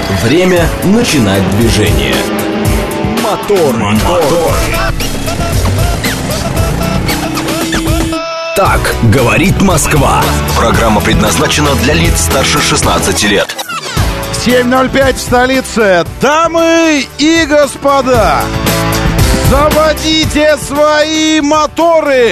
Время начинать движение. Мотор. Так говорит Москва. Программа предназначена для лиц старше 16 лет. 7:05 в столице. Дамы и господа, заводите свои моторы.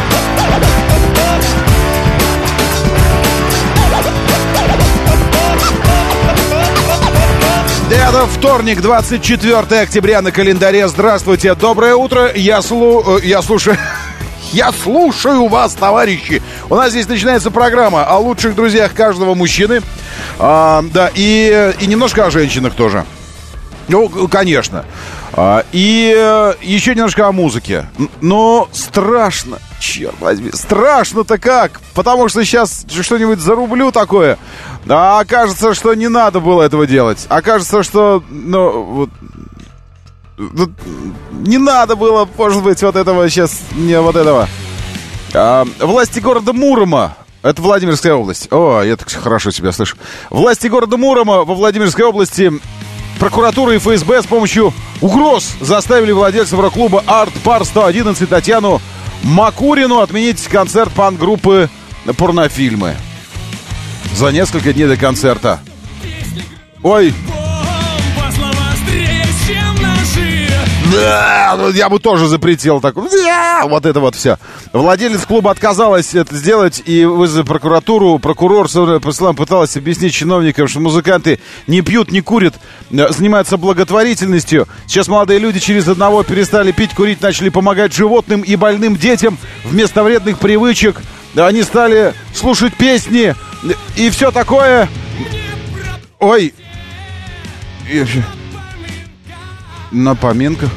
Это вторник, 24 октября на календаре. Здравствуйте, доброе утро. Я слушаю вас, товарищи. У нас здесь начинается программа о лучших друзьях каждого мужчины. Да, и немножко о женщинах тоже. Ну, конечно. И еще немножко о музыке. Но страшно, черт возьми, страшно-то как. Потому что сейчас что-нибудь зарублю такое. А окажется, что не надо было этого делать. Окажется, что, не надо было, может быть, вот этого сейчас, не вот этого. Власти города Мурома. Это Владимирская область. О, я так хорошо себя слышу. Власти города Мурома во Владимирской области, прокуратура и ФСБ с помощью угроз заставили владельцев рок-клуба Art Bar 111 Татьяну Макурину отменить концерт панк-группы «Порнофильмы» за несколько дней до концерта. Ой. Да, я бы тоже запретил так. Вот это вот все. Владелец клуба отказалась это сделать и вызвав прокуратуру. Прокурор пыталась объяснить чиновникам, что музыканты не пьют, не курят, занимаются благотворительностью. Сейчас молодые люди через одного перестали пить, курить, начали помогать животным и больным детям. Вместо вредных привычек они стали слушать песни и все такое. Ой. На поминках.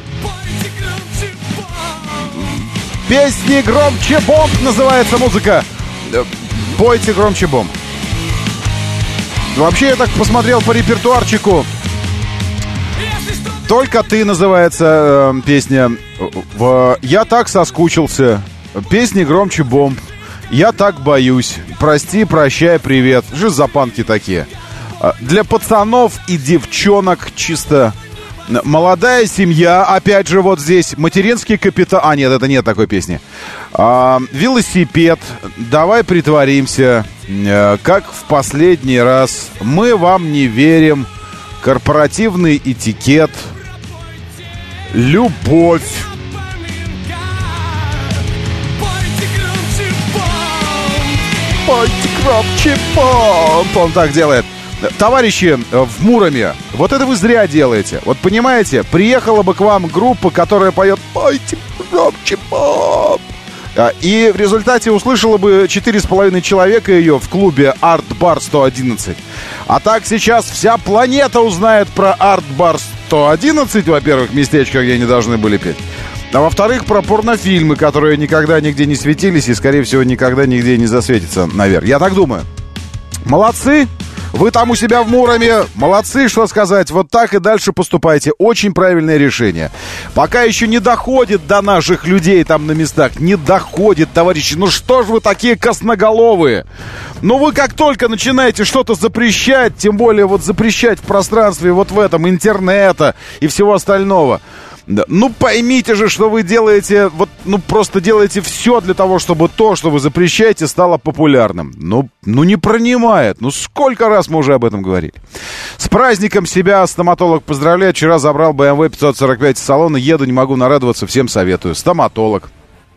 Песни громче бомб называется музыка. Пойте громче бомб. Вообще я так посмотрел по репертуарчику. Только ты называется песня. Я так соскучился. Песни громче бомб. Я так боюсь. Прости, прощай, привет. Что за панки такие? Для пацанов и девчонок чисто. Молодая семья, опять же, вот здесь. Материнский капитан. А, нет, это нет такой песни. Велосипед. Давай притворимся. Как в последний раз. Мы вам не верим. Корпоративный этикет. Любовь. Пойте громче, помп. Он так делает. Товарищи в Муроме, вот это вы зря делаете. Вот понимаете, приехала бы к вам группа, которая поет «Пойте громче, помп». И в результате услышала бы 4,5 человека ее в клубе Art Bar 111. А так сейчас вся планета узнает про Art Bar 111, во-первых, местечко, где они должны были петь. А во-вторых, про порнофильмы, которые никогда нигде не светились и, скорее всего, никогда нигде не засветятся наверх. Я так думаю. Молодцы! Вы там у себя в Муроме, молодцы, что сказать. Вот так и дальше поступайте. Очень правильное решение. Пока еще не доходит до наших людей там на местах. Не доходит, товарищи. Ну что ж вы такие косноголовые? Ну вы как только начинаете что-то запрещать, тем более вот запрещать в пространстве вот в этом интернета и всего остального. Ну поймите же, что вы делаете, вот, просто делаете все для того, чтобы то, что вы запрещаете, стало популярным. Ну не принимает. Сколько раз мы уже об этом говорили. С праздником себя стоматолог поздравляет. Вчера забрал BMW 545 из салона. Еду, не могу нарадоваться, всем советую. Стоматолог.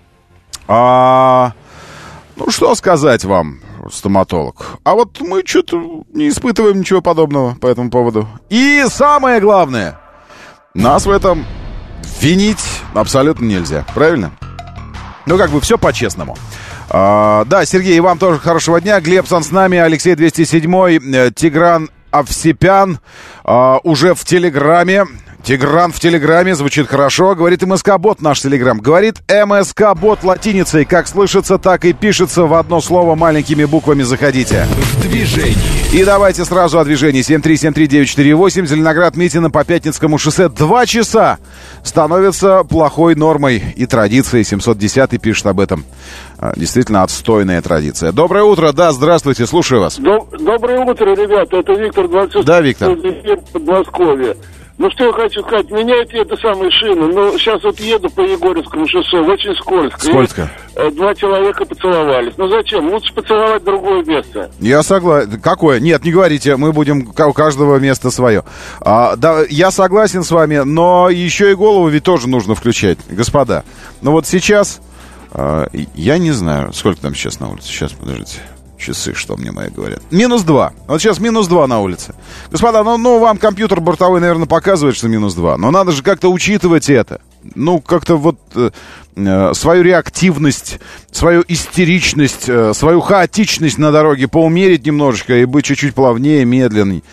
Что сказать вам, стоматолог? А вот мы что-то не испытываем ничего подобного по этому поводу. И самое главное, нас в этом винить абсолютно нельзя, правильно? Все по-честному. Да, Сергей, и вам тоже хорошего дня. Глебсон с нами, Алексей 207, Тигран Овсепян уже в Телеграме. Тигран в Телеграме, звучит хорошо. Говорит МСК-бот наш Телеграм. Говорит МСК-бот латиницей. Как слышится, так и пишется в одно слово маленькими буквами. Заходите. В движении. И давайте сразу о движении. 7373948. Зеленоград-Митино по Пятницкому шоссе. 2 часа становится плохой нормой и традицией. 710 пишет об этом. действительно отстойная традиция. Доброе утро, да, здравствуйте, слушаю вас. Доброе утро, ребята, это Виктор, 26 Да, Виктор. Подмосковье. Ну, что я хочу сказать, меняйте это самые шины. Ну, сейчас вот еду по Егорьевскому шоссе, очень скользко. Скользко. И 2 человека поцеловались. Ну, зачем? Лучше поцеловать другое место. Я согласен. Какое? Нет, не говорите, мы будем, у каждого место свое. Да, я согласен с вами, но еще и голову ведь тоже нужно включать, господа. Но вот сейчас, я не знаю, сколько там сейчас на улице. Сейчас, подождите. Часы, что мне мои говорят. -2. Вот сейчас -2 на улице. Господа, ну вам компьютер бортовой, наверное, показывает, что -2. Но надо же как-то учитывать это. Ну, как-то вот свою реактивность, свою истеричность, свою хаотичность на дороге поумерить немножечко и быть чуть-чуть плавнее, медленней,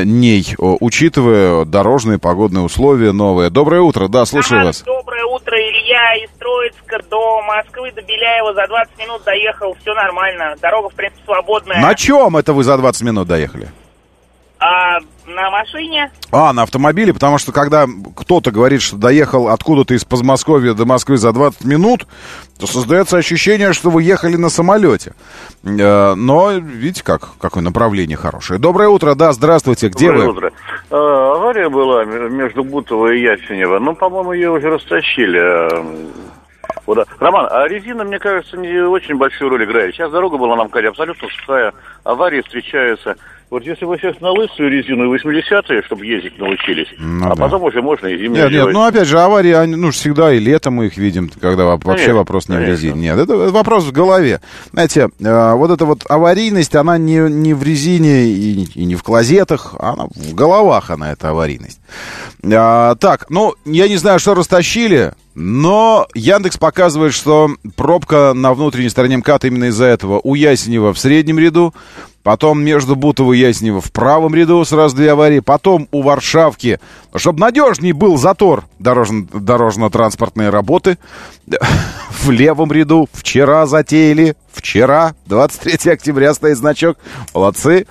учитывая дорожные погодные условия новые. Доброе утро, да, слушаю вас. Доброе утро, Илья, из Троицка до Москвы, до Беляева за 20 минут доехал, все нормально, дорога, в принципе, свободная. На чем это вы за 20 минут доехали? На машине. На автомобиле, потому что когда кто-то говорит, что доехал откуда-то из Подмосковья до Москвы за 20 минут, то создается ощущение, что вы ехали на самолете. Но видите, какое направление хорошее. Доброе утро, да, здравствуйте, где Доброе вы? Утро. Авария была между Бутово и Ясенево, но, по-моему, ее уже растащили. Роман, а резина, мне кажется, не очень большую роль играет. Сейчас дорога была на МКАДе абсолютно сухая, аварии встречаются. Вот если вы сейчас на лысую резину и 80-е, чтобы ездить научились, потом уже можно и зимние Нет, ну опять же, аварии, всегда и летом мы их видим, когда вообще вопрос не в резине. Нет, это вопрос в голове. Знаете, вот эта вот аварийность, она не в резине и не в клозетах, она в головах, эта аварийность. Так, я не знаю, что растащили, но Яндекс показывает, что пробка на внутренней стороне МКАДа именно из-за этого. У Ясенева в среднем ряду, потом между Бутово и Ясенево в правом ряду сразу 2 аварии, потом у Варшавки, чтобы надежней был затор дорожно-транспортные работы, в левом ряду вчера затеяли, 23 октября стоит значок, молодцы,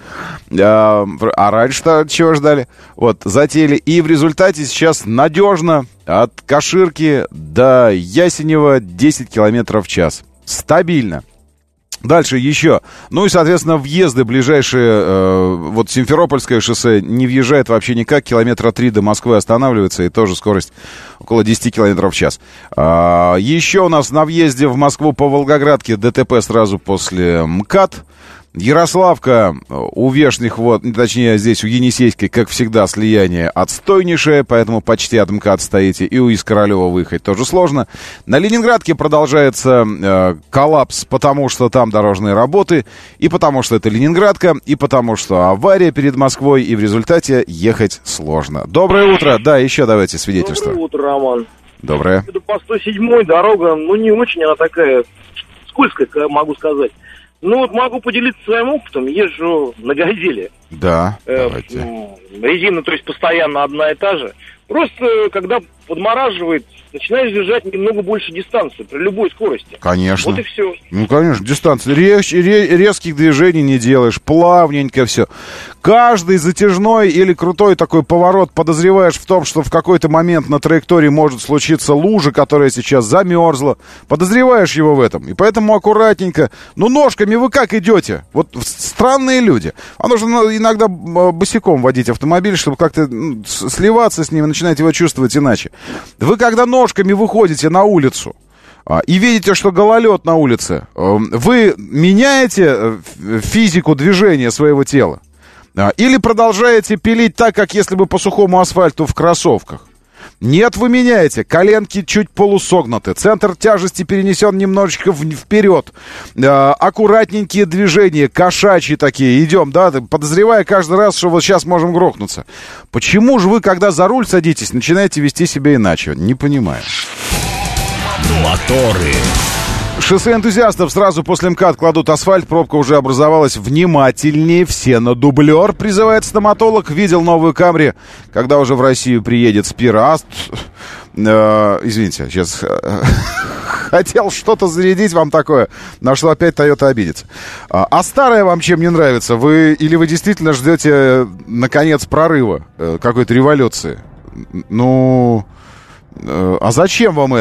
а раньше-то чего ждали? Вот, затеяли, и в результате сейчас надежно от Каширки до Ясенева 10 км в час, стабильно. Дальше еще. И, соответственно, въезды ближайшие, вот Симферопольское шоссе не въезжает вообще никак, 3 километра до Москвы останавливается, и тоже скорость около 10 км в час. Еще у нас на въезде в Москву по Волгоградке ДТП сразу после МКАД. Ярославка у Вешних, точнее здесь у Енисейской, как всегда, слияние отстойнейшее, поэтому почти от МКАД стоите, и у Искоролева выехать тоже сложно. На Ленинградке продолжается коллапс, потому что там дорожные работы, и потому что это Ленинградка, и потому что авария перед Москвой, и в результате ехать сложно. Доброе утро, да, еще давайте свидетельство. Доброе утро, Роман. Доброе. По 107-й дорога, не очень она такая скользкая, могу сказать. Могу поделиться своим опытом. Езжу на «Газели». Да, давайте. Резина, то есть, постоянно одна и та же. Просто, когда подмораживает, начинаешь держать немного больше дистанции при любой скорости. Конечно. Вот и все. Конечно, дистанция. Резких движений не делаешь, плавненько все. Каждый затяжной или крутой такой поворот подозреваешь в том, что в какой-то момент на траектории может случиться лужа, которая сейчас замерзла. Подозреваешь его в этом. И поэтому аккуратненько. Ножками вы как идете? Вот странные люди. А нужно иногда босиком водить автомобиль, чтобы как-то сливаться с ним и начинать его чувствовать иначе. Вы когда ножками выходите на улицу и видите, что гололед на улице, вы меняете физику движения своего тела? Или продолжаете пилить так, как если бы по сухому асфальту в кроссовках? Нет, вы меняете. Коленки чуть полусогнуты. Центр тяжести перенесен немножечко вперед. Аккуратненькие движения, кошачьи такие. Идем, да, подозревая каждый раз, что вот сейчас можем грохнуться. Почему же вы, когда за руль садитесь, начинаете вести себя иначе? Не понимаю. Моторы. Шоссе энтузиастов сразу после МКАД кладут асфальт, пробка уже образовалась. Внимательнее, все на дублер, призывает стоматолог. Видел новую Камри, когда уже в Россию приедет Спираст. Извините, сейчас хотел что-то зарядить вам такое, на что опять Toyota обидится. А старая вам чем не нравится? Или вы действительно ждете, наконец, прорыва, какой-то революции? А зачем вам это?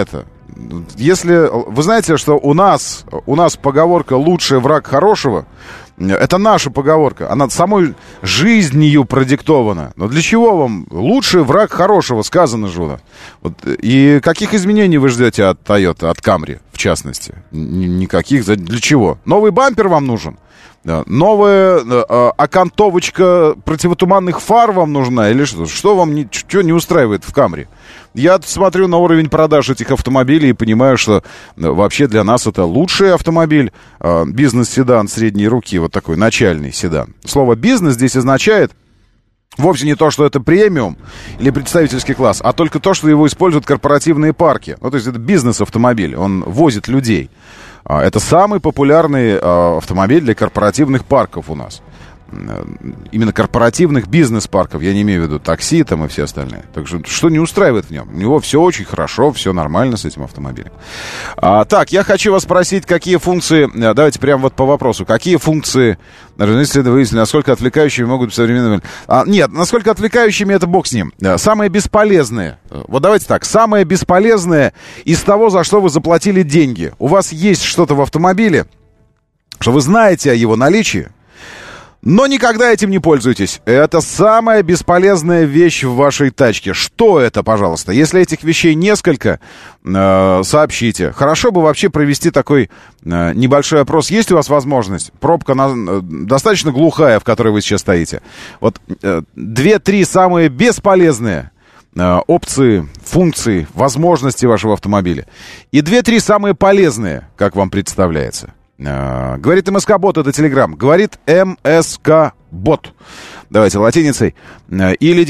Если вы знаете, что у нас поговорка «лучший враг хорошего», это наша поговорка, она самой жизнью продиктована. Но для чего вам лучший враг хорошего, сказано же? Вот. И каких изменений вы ждете от Toyota, от Camry, в частности? Никаких. Для чего? Новый бампер вам нужен? Новая окантовочка противотуманных фар вам нужна? Или что? Что вам не устраивает в Camry? Я смотрю на уровень продаж этих автомобилей и понимаю, что вообще для нас это лучший автомобиль, бизнес-седан средней руки, вот такой начальный седан. Слово «бизнес» здесь означает вовсе не то, что это премиум или представительский класс, а только то, что его используют корпоративные парки. Ну, то есть это бизнес-автомобиль, он возит людей. Это самый популярный автомобиль для корпоративных парков у нас. Именно корпоративных бизнес-парков. Я не имею в виду такси там и все остальные. Так что не устраивает в нем? У него все очень хорошо, все нормально с этим автомобилем. Так, я хочу вас спросить, какие функции... Давайте прямо вот по вопросу. Какие функции... Выяснили, насколько отвлекающими могут быть современные... Нет, насколько отвлекающими, это бог с ним. Самые бесполезные. Вот давайте так. Самое бесполезное из того, за что вы заплатили деньги. У вас есть что-то в автомобиле, что вы знаете о его наличии, но никогда этим не пользуетесь. Это самая бесполезная вещь в вашей тачке. Что это, пожалуйста? Если этих вещей несколько, сообщите. Хорошо бы вообще провести такой небольшой опрос. Есть у вас возможность? Пробка достаточно глухая, в которой вы сейчас стоите. Вот 2-3 самые бесполезные опции, функции, возможности вашего автомобиля. И 2-3 самые полезные, как вам представляется. Говорит МСК-бот, это Телеграм. Говорит МСК-бот. Давайте латиницей. Или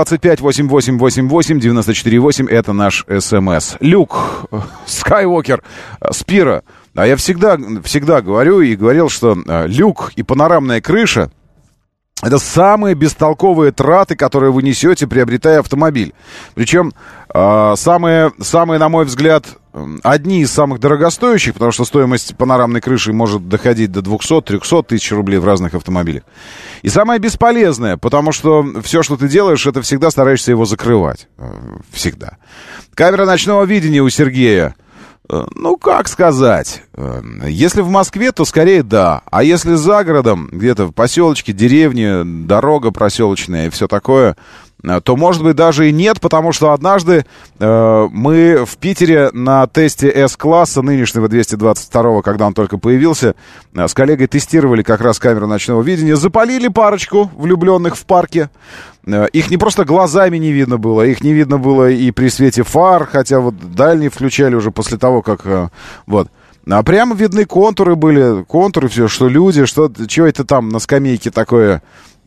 925-8888-94-8. Это наш СМС. Люк, Скайуокер, Спира. А я всегда говорю и говорил, что люк и панорамная крыша — это самые бестолковые траты, которые вы несете, приобретая автомобиль. Причем самые, на мой взгляд, одни из самых дорогостоящих, потому что стоимость панорамной крыши может доходить до 200-300 тысяч рублей в разных автомобилях. И самое бесполезное, потому что все, что ты делаешь, это всегда стараешься его закрывать. Всегда. Камера ночного видения у Сергея. Ну, как сказать? Если в Москве, то скорее да. А если за городом, где-то в поселочке, деревне, дорога проселочная и все такое, то, может быть, даже и нет, потому что однажды мы в Питере на тесте S-класса, нынешнего 222-го, когда он только появился, с коллегой тестировали как раз камеру ночного видения, запалили парочку влюбленных в парке. Их не просто глазами не видно было, их не видно было и при свете фар, хотя вот дальние включали уже после того, как... Вот. А прямо видны контуры были, контуры все, что люди, что это там на скамейке такое,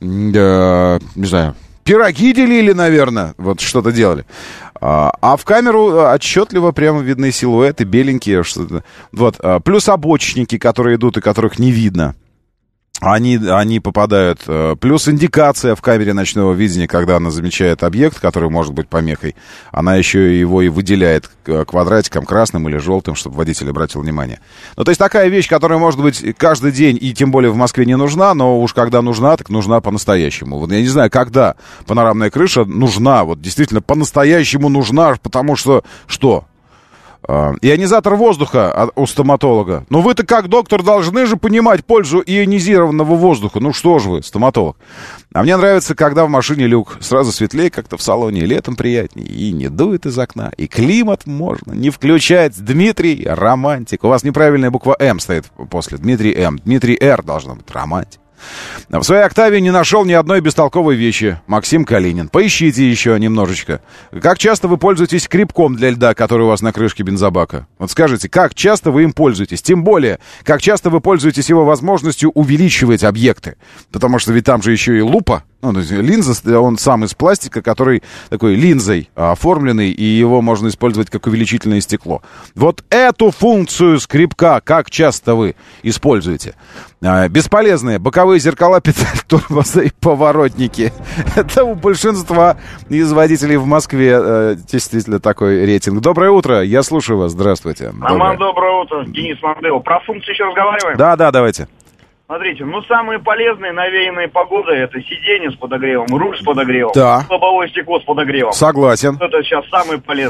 не знаю... Пироги делили, наверное, вот что-то делали. А в камеру отчетливо прямо видны силуэты, беленькие. Что-то. Вот. Плюс обочечники, которые идут и которых не видно. Они попадают. Плюс индикация в камере ночного видения, когда она замечает объект, который может быть помехой. Она еще его и выделяет квадратиком красным или желтым, чтобы водитель обратил внимание. Ну, то есть такая вещь, которая может быть каждый день и тем более в Москве не нужна, но уж когда нужна, так нужна по-настоящему. Вот я не знаю, когда панорамная крыша нужна, вот действительно по-настоящему нужна, потому что что? Ионизатор воздуха у стоматолога. Но вы-то как доктор должны же понимать пользу ионизированного воздуха. Ну что ж вы, стоматолог. А мне нравится, когда в машине люк сразу светлее как-то в салоне, и летом приятнее, и не дует из окна, и климат можно не включать. Дмитрий, романтик. У вас неправильная буква М стоит после. Дмитрий М. Дмитрий Р должно быть, романтик. В своей «Октавии» не нашел ни одной бестолковой вещи. Максим Калинин. Поищите еще немножечко. Как часто вы пользуетесь крепком для льда, который у вас на крышке бензобака? Вот скажите, как часто вы им пользуетесь? Тем более, как часто вы пользуетесь его возможностью увеличивать объекты? Потому что ведь там же еще и лупа. Ну, линза, он сам из пластика, который такой линзой оформленный, и его можно использовать как увеличительное стекло. Вот эту функцию скребка как часто вы используете? Бесполезные боковые зеркала, педаль тормоза и поворотники. Это у большинства из водителей в Москве действительно такой рейтинг. Доброе утро, я слушаю вас, здравствуйте. Роман, доброе утро, Денис Мандел. Про функции еще разговариваем? Да, давайте. Смотрите, самые полезные навеянные погоды — это сиденье с подогревом, руль с подогревом, да. лобовое стекло с подогревом. Согласен. Это сейчас самые полезные.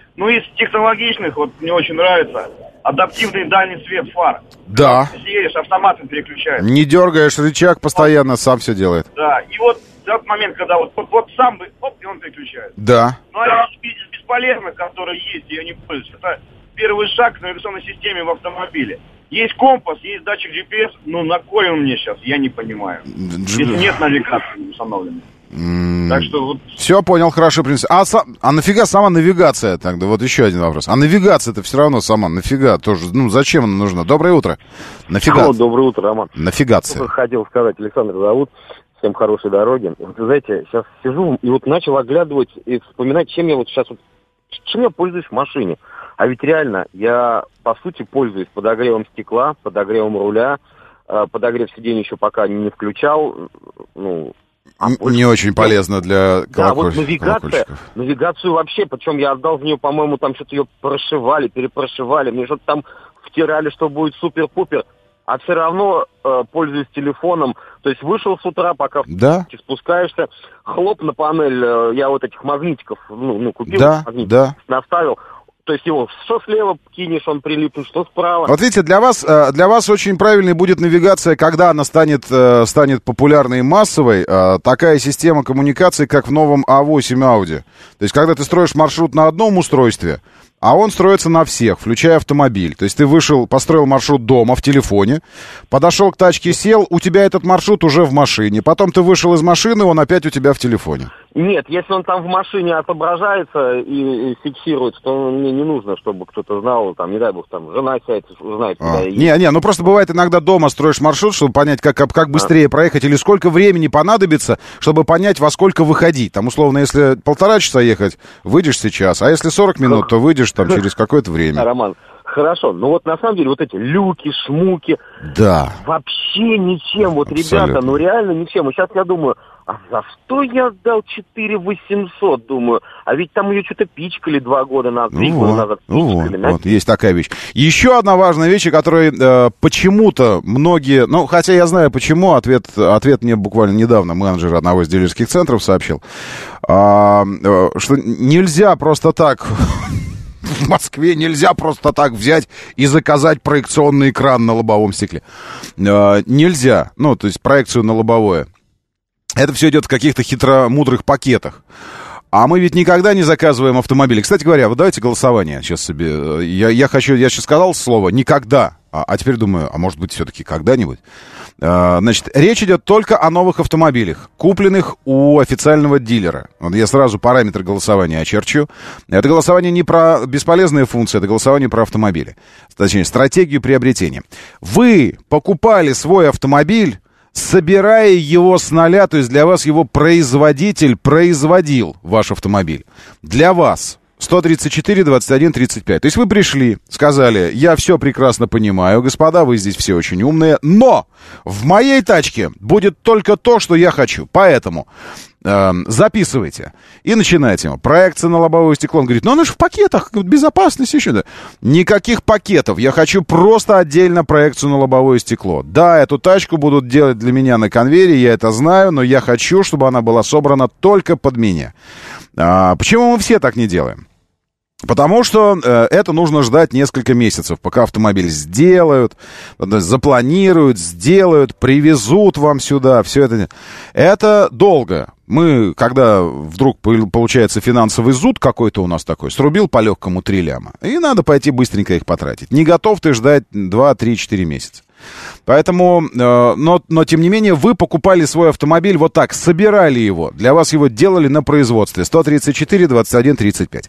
Ну, из технологичных, вот мне очень нравится адаптивный дальний свет фар. Да. Ты едешь, автоматом переключается. Не дергаешь рычаг постоянно, сам все делает. Да, и вот в тот момент, когда вот сам бы, и он переключается. Да. Ну, а из бесполезных, которые есть, я не пользуюсь, это первый шаг к навигационной системе в автомобиле. Есть компас, есть датчик GPS, ну, на кой он мне сейчас, я не понимаю. Если нет навигации установленной. Так что вот... Все, понял, хорошо, принцип. А нафига сама навигация тогда? Вот еще один вопрос. А навигация-то все равно сама, нафига тоже? Ну, зачем она нужна? Доброе утро. Нафига? Доброе утро, Роман. Навигация. Хотел сказать, Александр зовут. Всем хорошей дороги. Вот, знаете, сейчас сижу и вот начал оглядывать и вспоминать, чем я вот сейчас вот... Чем я пользуюсь в машине. А ведь реально, я, по сути, пользуюсь подогревом стекла, подогревом руля, подогрев сиденья еще пока не включал, ну... Не очень полезно для колокольчиков. Да, вот навигацию вообще, причем я отдал в нее, по-моему, там что-то ее прошивали, перепрошивали, мне что-то там втирали, что будет супер-пупер, а все равно пользуюсь телефоном, то есть вышел с утра, пока спускаешься, хлоп на панель, я вот этих магнитиков, купил, магнитиков, наставил. То есть его что слева кинешь, он прилипнет, что справа. Вот видите, для вас очень правильной будет навигация, когда она станет популярной и массовой, такая система коммуникации, как в новом А8 Audi. То есть, когда ты строишь маршрут на одном устройстве, а он строится на всех, включая автомобиль. То есть ты построил маршрут дома в телефоне, подошел к тачке, сел, у тебя этот маршрут уже в машине. Потом ты вышел из машины, он опять у тебя в телефоне. Нет, если он там в машине отображается и фиксируется, то мне не нужно, чтобы кто-то знал, там, не дай бог, там, жена сядет, узнает, куда я еду. Ну просто бывает иногда дома строишь маршрут, чтобы понять, как быстрее проехать, или сколько времени понадобится, чтобы понять, во сколько выходить. Там, условно, если 1,5 часа ехать, выйдешь сейчас, а если 40 минут, то выйдешь там через какое-то время. Роман, хорошо, но вот на самом деле вот эти люки, шмуки, вообще ничем, вот, ребята, реально ничем. И сейчас я думаю, а за что я отдал 4800, думаю, а ведь там ее что-то пичкали 2 года назад, 3 года назад пичкали. Вот, есть такая вещь. Еще одна важная вещь, о которой почему-то многие, хотя я знаю почему, ответ мне буквально недавно менеджер одного из дилерских центров сообщил, что нельзя просто так... В Москве нельзя просто так взять и заказать проекционный экран на лобовом стекле. Нельзя. То есть проекцию на лобовое. Это все идет в каких-то хитромудрых пакетах. А мы ведь никогда не заказываем автомобили. Кстати говоря, вот давайте голосование сейчас себе. Я сейчас сказал слово «никогда», а теперь думаю, а может быть все-таки когда-нибудь. Значит, речь идет только о новых автомобилях, купленных у официального дилера. Вот я сразу параметры голосования очерчу. Это голосование не про бесполезные функции, это голосование про автомобили. Точнее, стратегию приобретения. Вы покупали свой автомобиль, собирая его с нуля, то есть для вас его производитель производил ваш автомобиль. Для вас 134, 21, 35. То есть вы пришли, сказали, я все прекрасно понимаю, господа, вы здесь все очень умные, но в моей тачке будет только то, что я хочу. Поэтому записывайте. И начинайте. Проекция на лобовое стекло. Он говорит, она же в пакетах, безопасность еще. Да. Никаких пакетов. Я хочу просто отдельно проекцию на лобовое стекло. Да, эту тачку будут делать для меня на конвейере, я это знаю, но я хочу, чтобы она была собрана только под меня. Почему мы все так не делаем? Потому что это нужно ждать несколько месяцев, пока автомобиль сделают, запланируют, сделают, привезут вам сюда, все это. Это долго. Мы, когда вдруг получается финансовый зуд какой-то у нас такой, срубил по легкому 3 ляма, и надо пойти быстренько их потратить. Не готов ты ждать 2, 3, 4 месяца. Поэтому, но тем не менее, вы покупали свой автомобиль вот так, собирали его, для вас его делали на производстве, 134, 21, 35.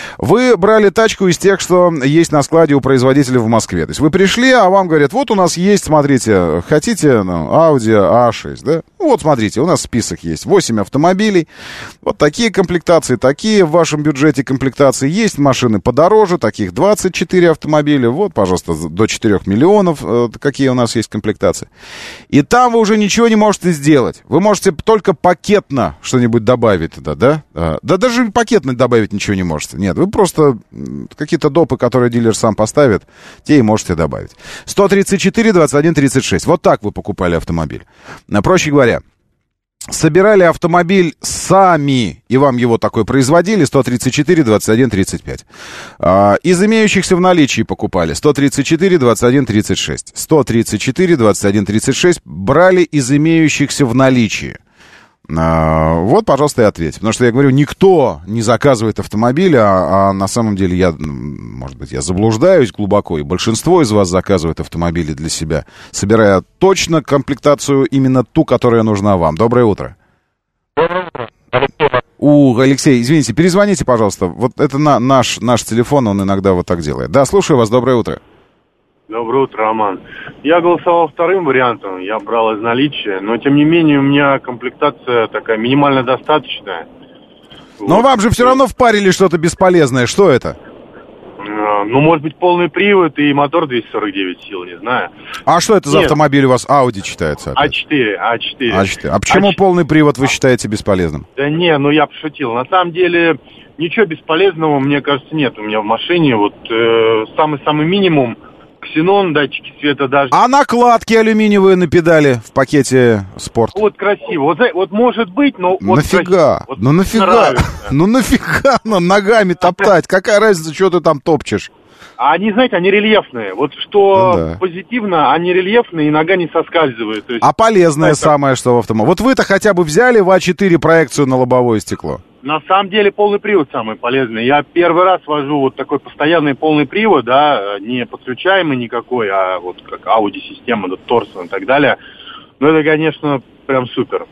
Вы брали тачку из тех, что есть на складе у производителя в Москве. То есть вы пришли, а вам говорят, вот у нас есть, смотрите, хотите Audi A6, да? Вот, смотрите, у нас список есть, 8 автомобилей, вот такие комплектации, такие в вашем бюджете комплектации, есть машины подороже, таких 24 автомобиля, вот, пожалуйста, до 4 миллионов, какие у нас есть комплектации. И там вы уже ничего не можете сделать. Вы можете только пакетно что-нибудь добавить туда, да? Да даже пакетно добавить ничего не можете. Нет, вы просто какие-то допы, которые дилер сам поставит, те и можете добавить. 134, 21, 36. Вот так вы покупали автомобиль. Проще говоря, собирали автомобиль сами, и вам его такой производили, 134 21 35. Из имеющихся в наличии покупали 134 21 36. 134 21 36 брали из имеющихся в наличии. Вот, пожалуйста, и ответь. Потому что я говорю, никто не заказывает автомобиль, а на самом деле может быть, я заблуждаюсь глубоко, и большинство из вас заказывает автомобили для себя, собирая точно комплектацию именно ту, которая нужна вам. Доброе утро. Доброе утро. Алексей, извините, перезвоните, пожалуйста. Вот это наш телефон, он иногда вот так делает. Да, слушаю вас, доброе утро. Доброе утро, Роман. Я голосовал вторым вариантом, я брал из наличия, но тем не менее у меня комплектация такая минимально достаточная. Но вам же все равно впарили что-то бесполезное, что это? Ну, может быть, полный привод и мотор 249 сил, не знаю. А что это за автомобиль у вас? Audi читается? А4. А почему полный привод вы считаете бесполезным? Да не, я пошутил. На самом деле, ничего бесполезного, мне кажется, нет у меня в машине. Вот самый-самый минимум. Ксенон, датчики света, дождя. А накладки алюминиевые на педали в пакете спорт? Вот красиво. Вот может быть, но... Нафига? Вот нафига? Нафига нам ногами топтать? Какая разница, что ты там топчешь? А они, знаете, они рельефные. Вот что позитивно, они рельефные, и нога не соскальзывает. То есть, полезное самое, что в автомобиле. Вот вы-то хотя бы взяли в А4 проекцию на лобовое стекло? На самом деле полный привод самый полезный. Я первый раз вожу вот такой постоянный полный привод, да, не подключаемый никакой, а вот как Audi-система, Торсон и так далее. Ну, это, конечно, прям супер.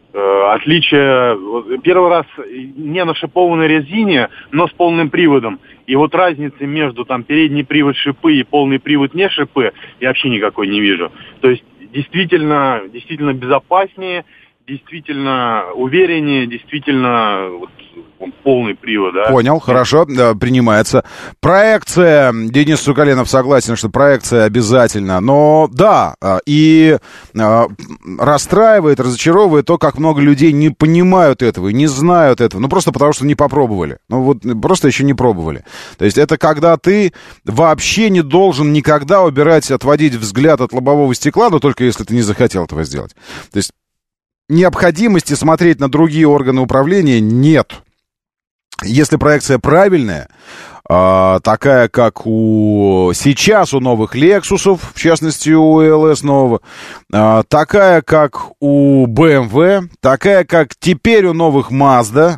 Отличие, первый раз не на шипованной резине, но с полным приводом. И вот разницы между там передний привод шипы и полный привод не шипы я вообще никакой не вижу. То есть действительно безопаснее, действительно увереннее, действительно полный привод, да. Понял, хорошо, принимается. Проекция, Денис Сукаленов согласен, что проекция обязательно, но да, и расстраивает, разочаровывает то, как много людей не понимают этого, не знают этого, просто потому что не попробовали, просто еще не пробовали. То есть это когда ты вообще не должен никогда отводить взгляд от лобового стекла, но только если ты не захотел этого сделать. То есть необходимости смотреть на другие органы управления нет. Если проекция правильная, такая, как сейчас у новых Lexus'ов, в частности, у LS нового, такая, как у BMW, такая, как теперь у новых Mazda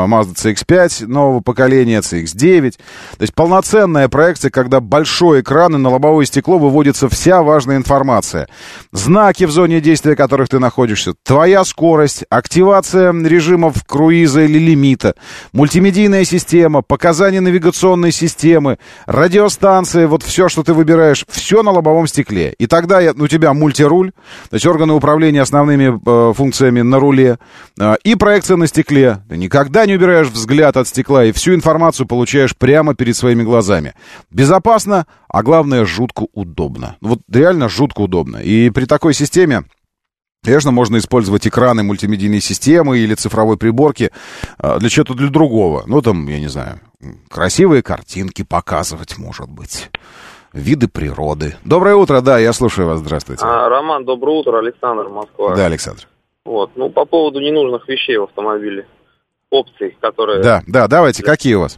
CX-5 нового поколения, CX-9. То есть полноценная проекция, когда большой экран и на лобовое стекло выводится вся важная информация. Знаки в зоне действия, в которых ты находишься, твоя скорость, активация режимов круиза или лимита, мультимедийная система, показания навигационной системы, радиостанции, вот все, что ты выбираешь, все на лобовом стекле. И тогда у тебя мультируль, то есть органы управления основными функциями на руле, и проекция на стекле. Ты никогда не убираешь взгляд от стекла, и всю информацию получаешь прямо перед своими глазами. Безопасно, а главное, жутко удобно. Вот реально жутко удобно. И при такой системе, конечно, можно использовать экраны мультимедийной системы или цифровой приборки для чего-то для другого. Я не знаю, красивые картинки показывать, может быть. Виды природы. Доброе утро, да, я слушаю вас, здравствуйте. Роман, доброе утро, Александр, Москва. Да, Александр. По поводу ненужных вещей в автомобиле. Опций, которые... Да, давайте, какие у вас?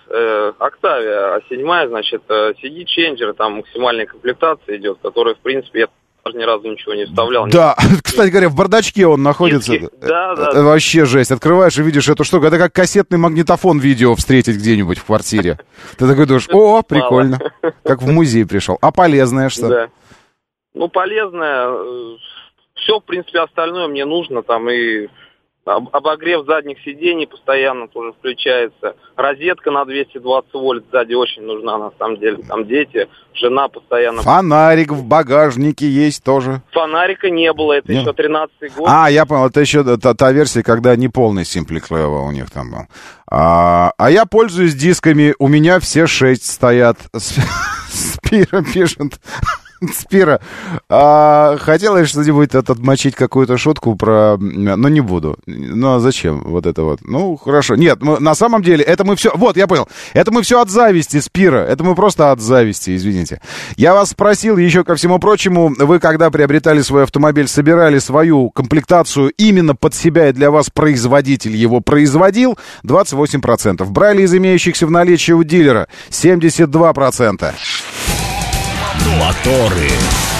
Octavia 7, значит, CD-ченджер, там максимальная комплектация идет, которая, в принципе, я ни разу ничего не вставлял. Да, кстати говоря, в бардачке он находится. Да. Вообще жесть. Открываешь и видишь эту штуку. Это как кассетный магнитофон видео встретить где-нибудь в квартире. Ты такой думаешь, прикольно. Как в музей пришел. А полезное что? Да. Полезное. Все, в принципе, остальное мне нужно. Там и обогрев задних сидений постоянно тоже включается. Розетка на 220 вольт сзади очень нужна, на самом деле. Там дети, жена постоянно... Фонарик в багажнике есть тоже. Фонарика не было, это еще 13-й год. Я понял, это еще та версия, когда не полный Simply Clever у них там был. А я пользуюсь дисками, у меня все 6 стоят. Спира пишет. Спира, хотелось что-нибудь отмочить, какую-то шутку про... Ну, не буду. Ну, а зачем вот это вот? Ну, хорошо. Нет, на самом деле, это мы все... Вот, я понял. Это мы все от зависти, Спира. Это мы просто от зависти, извините. Я вас спросил, еще ко всему прочему, вы, когда приобретали свой автомобиль, собирали свою комплектацию именно под себя, и для вас производитель его производил? 28%. Брали из имеющихся в наличии у дилера? 72%. Моторы.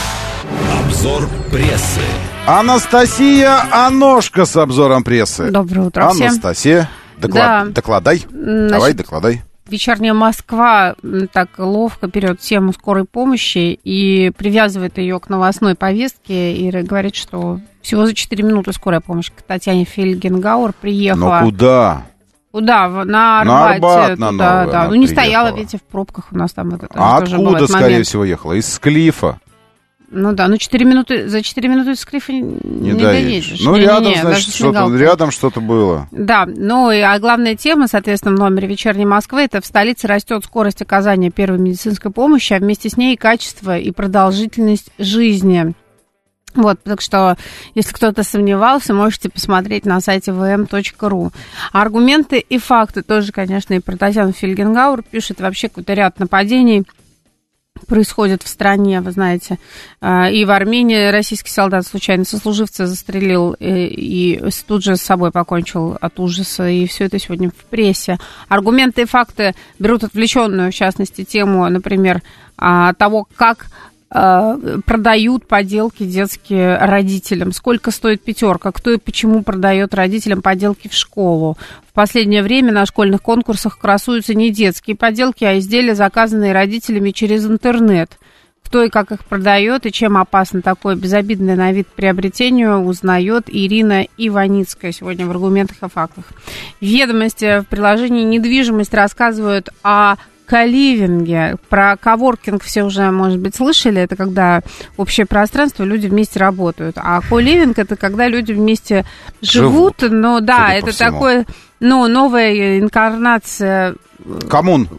Обзор прессы. Анастасия Аношка с обзором прессы. Доброе утро всем. Анастасия, докладай. Давай, докладай. Вечерняя Москва так ловко берет тему скорой помощи и привязывает ее к новостной повестке и говорит, что всего за 4 минуты скорая помощь к Татьяне Фельгенгауэр приехала. Но куда? Куда? На Арбате. Арбат, на туда, Новую, да. Ну, не приехала. стояла, видите, в пробках у нас там. А откуда, скорее всего, ехала? Из Клифа? Ну да, за 4 минуты из Клифа не доедешь. Ну, рядом, значит, рядом что-то было. Да, ну а главная тема, соответственно, в номере «Вечерней Москвы» — это в столице растет скорость оказания первой медицинской помощи, а вместе с ней и качество, и продолжительность жизни. Вот, так что, если кто-то сомневался, можете посмотреть на сайте vm.ru. Аргументы и факты тоже, конечно, и про Татьяну Фельгенгауэр пишет. Вообще какой-то ряд нападений происходит в стране, вы знаете. И в Армении российский солдат случайно сослуживца застрелил и тут же с собой покончил от ужаса. И все это сегодня в прессе. Аргументы и факты берут отвлеченную, в частности, тему, например, того, как продают поделки детские родителям. Сколько стоит пятерка? Кто и почему продает родителям поделки в школу? В последнее время на школьных конкурсах красуются не детские поделки, а изделия, заказанные родителями через интернет. Кто и как их продает, и чем опасно такое безобидное на вид приобретение, узнает Ирина Иваницкая сегодня в «Аргументах и фактах». Ведомости в приложении «Недвижимость» рассказывают о коливинге. Про коворкинг все уже, может быть, слышали. Это когда общее пространство, люди вместе работают. А коливинг — это когда люди вместе живут. Но да, это такое, новая инкарнация коммун.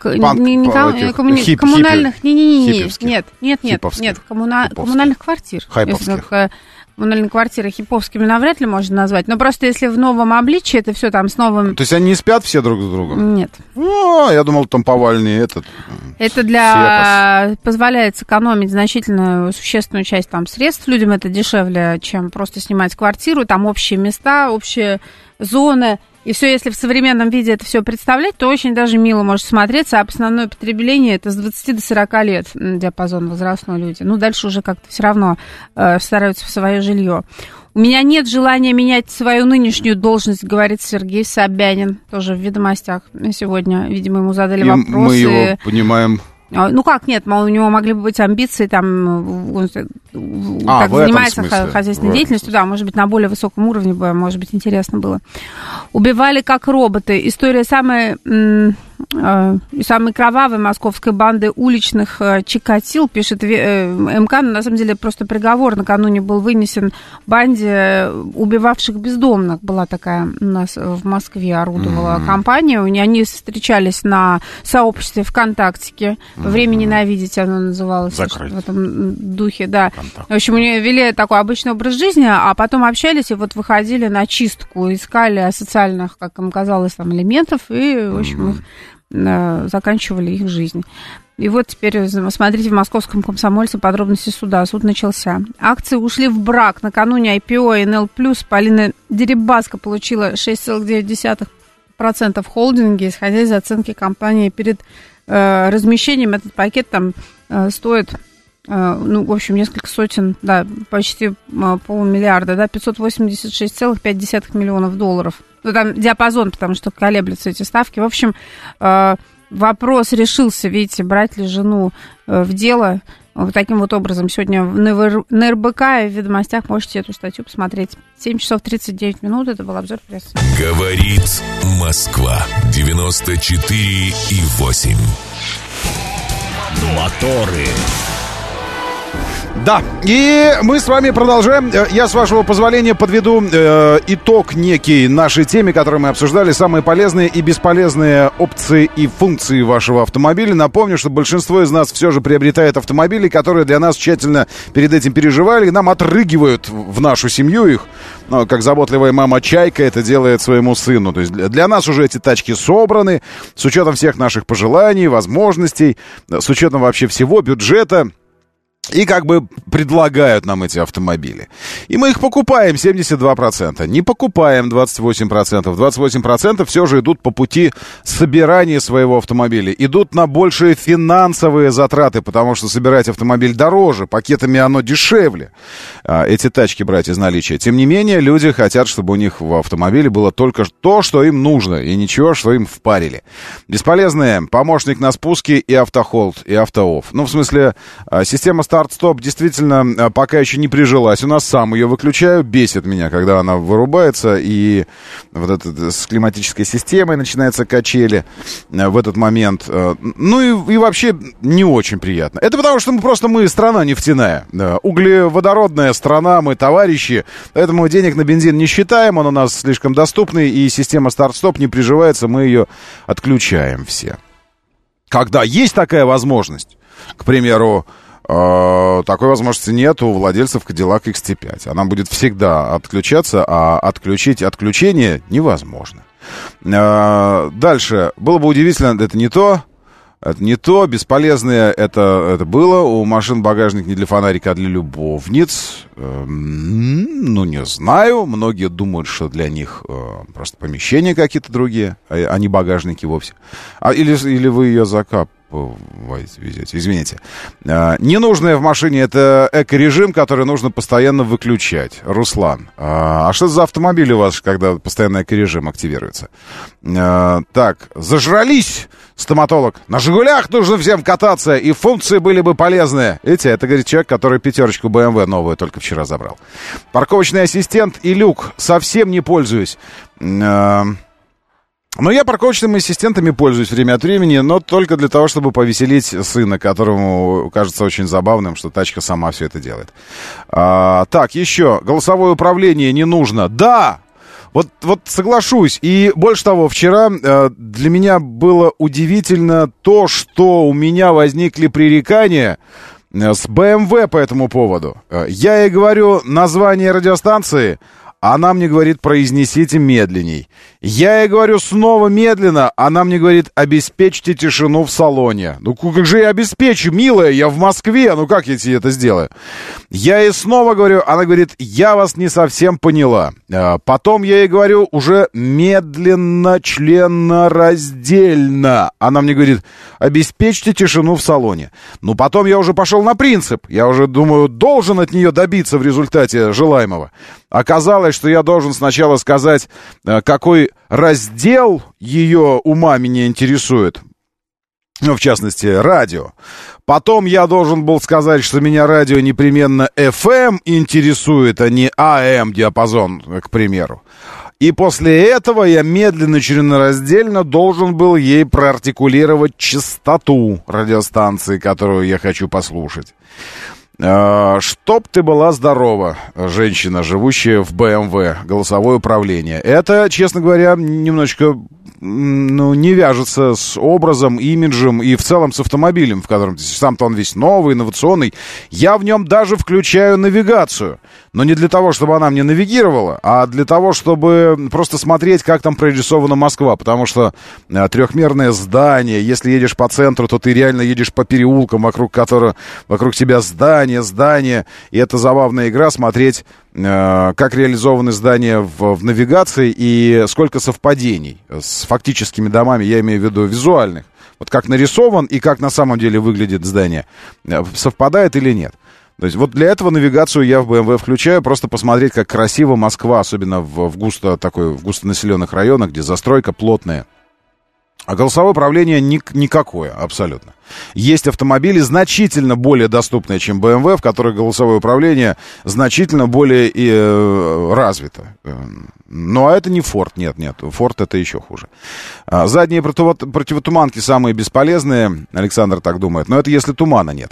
Коммунальных. Нет. Коммунальных квартир. Хайповских. Коммунальные квартиры хиповскими навряд ли можно назвать. Но просто если в новом обличии, это все там с новым... То есть они не спят все друг с другом? Нет. Я думал, там повальный этот... Это позволяет сэкономить значительную, существенную часть там средств. Людям это дешевле, чем просто снимать квартиру. Там общие места, общие зоны. И все, если в современном виде это все представлять, то очень даже мило может смотреться. А основное потребление — это с 20 до 40 лет диапазон возрастной люди. Ну, дальше уже как-то все равно стараются в свое жилье. У меня нет желания менять свою нынешнюю должность, говорит Сергей Собянин. Тоже в «Ведомостях» сегодня. Видимо, ему задали вопросы. Мы его понимаем. Ну как, нет, у него могли бы быть амбиции, там, он так занимается хозяйственной деятельностью, да, может быть, на более высоком уровне, может быть, интересно было. Убивали как роботы. История самой кровавой московской банды уличных Чикатил, пишет МК, но на самом деле просто приговор накануне был вынесен банде убивавших бездомных. Была такая у нас в Москве, орудовала компания. Они встречались на сообществе ВКонтактике. «Время ненавидеть» оно называлось. Закрыть. В этом духе, да. В общем, они вели такой обычный образ жизни, а потом общались и вот выходили на чистку, искали социальных, как им казалось, там, элементов, и, в общем, их заканчивали их жизнь. И вот теперь смотрите в «Московском комсомольце» подробности суда. Суд начался. Акции ушли в брак. Накануне IPO НЛ+, Полина Дерибаска получила 6,9% в холдинге, исходя из оценки компании перед размещением. Этот пакет там стоит, в общем, несколько сотен, да, почти полмиллиарда, да, 586,5 миллионов долларов. Ну, там диапазон, потому что колеблются эти ставки. В общем, вопрос решился, видите, брать ли жену в дело. Вот таким вот образом сегодня на РБК и в «Ведомостях» можете эту статью посмотреть. 7 часов 39 минут. Это был обзор прессы. Говорит Москва. 94,8. Моторы. Да, и мы с вами продолжаем. Я, с вашего позволения, подведу итог некий нашей теме, которую мы обсуждали. Самые полезные и бесполезные опции и функции вашего автомобиля. Напомню, что большинство из нас все же приобретает автомобили, которые для нас тщательно перед этим переживали. Нам отрыгивают в нашу семью их, как заботливая мама Чайка это делает своему сыну. То есть для нас уже эти тачки собраны, с учетом всех наших пожеланий, возможностей, с учетом вообще всего бюджета. И как бы предлагают нам эти автомобили. И мы их покупаем 72%. Не покупаем 28%. 28% все же идут по пути собирания своего автомобиля. Идут на большие финансовые затраты, потому что собирать автомобиль дороже. Пакетами оно дешевле. Эти тачки брать из наличия. Тем не менее, люди хотят, чтобы у них в автомобиле было только то, что им нужно. И ничего, что им впарили. Бесполезные помощник на спуске и автохолд, и автоофф. Ну, в смысле, система старт-стоп действительно пока еще не прижилась. У нас сам ее выключаю. Бесит меня, когда она вырубается. И вот это с климатической системой начинаются качели в этот момент. Ну и вообще не очень приятно. Это потому, что мы страна нефтяная. Углеводородная страна, мы товарищи. Поэтому денег на бензин не считаем. Он у нас слишком доступный. И система старт-стоп не приживается. Мы ее отключаем все. Когда есть такая возможность, к примеру, такой возможности нет у владельцев Cadillac XT5. Она будет всегда отключаться, а отключить отключение невозможно. Дальше. Было бы удивительно, это не то. Это не то, бесполезное это было. У машин багажник не для фонарика, а для любовниц. Ну, не знаю. Многие думают, что для них просто помещения какие-то другие, а не багажники вовсе. Или вы ее везете, извините. Ненужное в машине — это эко-режим, который нужно постоянно выключать. Руслан, а что за автомобиль у вас, когда постоянно эко-режим активируется? Так, зажрались, стоматолог. На «Жигулях» нужно всем кататься, и функции были бы полезные. Видите, это, говорит, человек, который пятерочку BMW новую только вчера забрал. Парковочный ассистент и люк. Совсем не пользуюсь. Но я парковочными ассистентами пользуюсь время от времени, но только для того, чтобы повеселить сына, которому кажется очень забавным, что тачка сама все это делает. Так, еще. Голосовое управление не нужно. Да! Вот соглашусь. И больше того, вчера для меня было удивительно то, что у меня возникли пререкания с BMW по этому поводу. Я ей говорю название радиостанции, она мне говорит, произнесите медленней. Я ей говорю снова медленно, она мне говорит, обеспечьте тишину в салоне. Ну как же я обеспечу, милая, я в Москве, ну как я тебе это сделаю? Я ей снова говорю, она говорит, я вас не совсем поняла. Потом я ей говорю уже медленно, членораздельно. Она мне говорит, обеспечьте тишину в салоне. Ну потом я уже пошел на принцип, я уже думаю, должен от нее добиться в результате желаемого. Оказалось, что я должен сначала сказать, какой раздел ее ума меня интересует. Ну, в частности, радио. Потом я должен был сказать, что меня радио непременно FM интересует, а не AM диапазон, к примеру. И после этого я медленно, членораздельно должен был ей проартикулировать частоту радиостанции, которую я хочу послушать. Чтоб ты была здорова, женщина, живущая в BMW, голосовое управление. Это, честно говоря, немножечко не вяжется с образом, имиджем и в целом с автомобилем, в котором сам-то он весь новый, инновационный. Я в нем даже включаю навигацию. Но не для того, чтобы она мне навигировала, а для того, чтобы просто смотреть, как там прорисована Москва. Потому что трехмерное здание, если едешь по центру, то ты реально едешь по переулкам, вокруг тебя здание. И это забавная игра, смотреть, как реализованы здания в навигации и сколько совпадений с фактическими домами, я имею в виду визуальных. Вот как нарисован и как на самом деле выглядит здание. Совпадает или нет. То есть вот для этого навигацию я в BMW включаю, просто посмотреть, как красиво Москва, особенно в густонаселенных районах, где застройка плотная. А голосовое управление никакое, абсолютно. Есть автомобили значительно более доступные, чем BMW, в которых голосовое управление значительно более развито. Ну, а это не Ford, нет. Ford это еще хуже. Задние противотуманки самые бесполезные, Александр так думает, но это если тумана нет.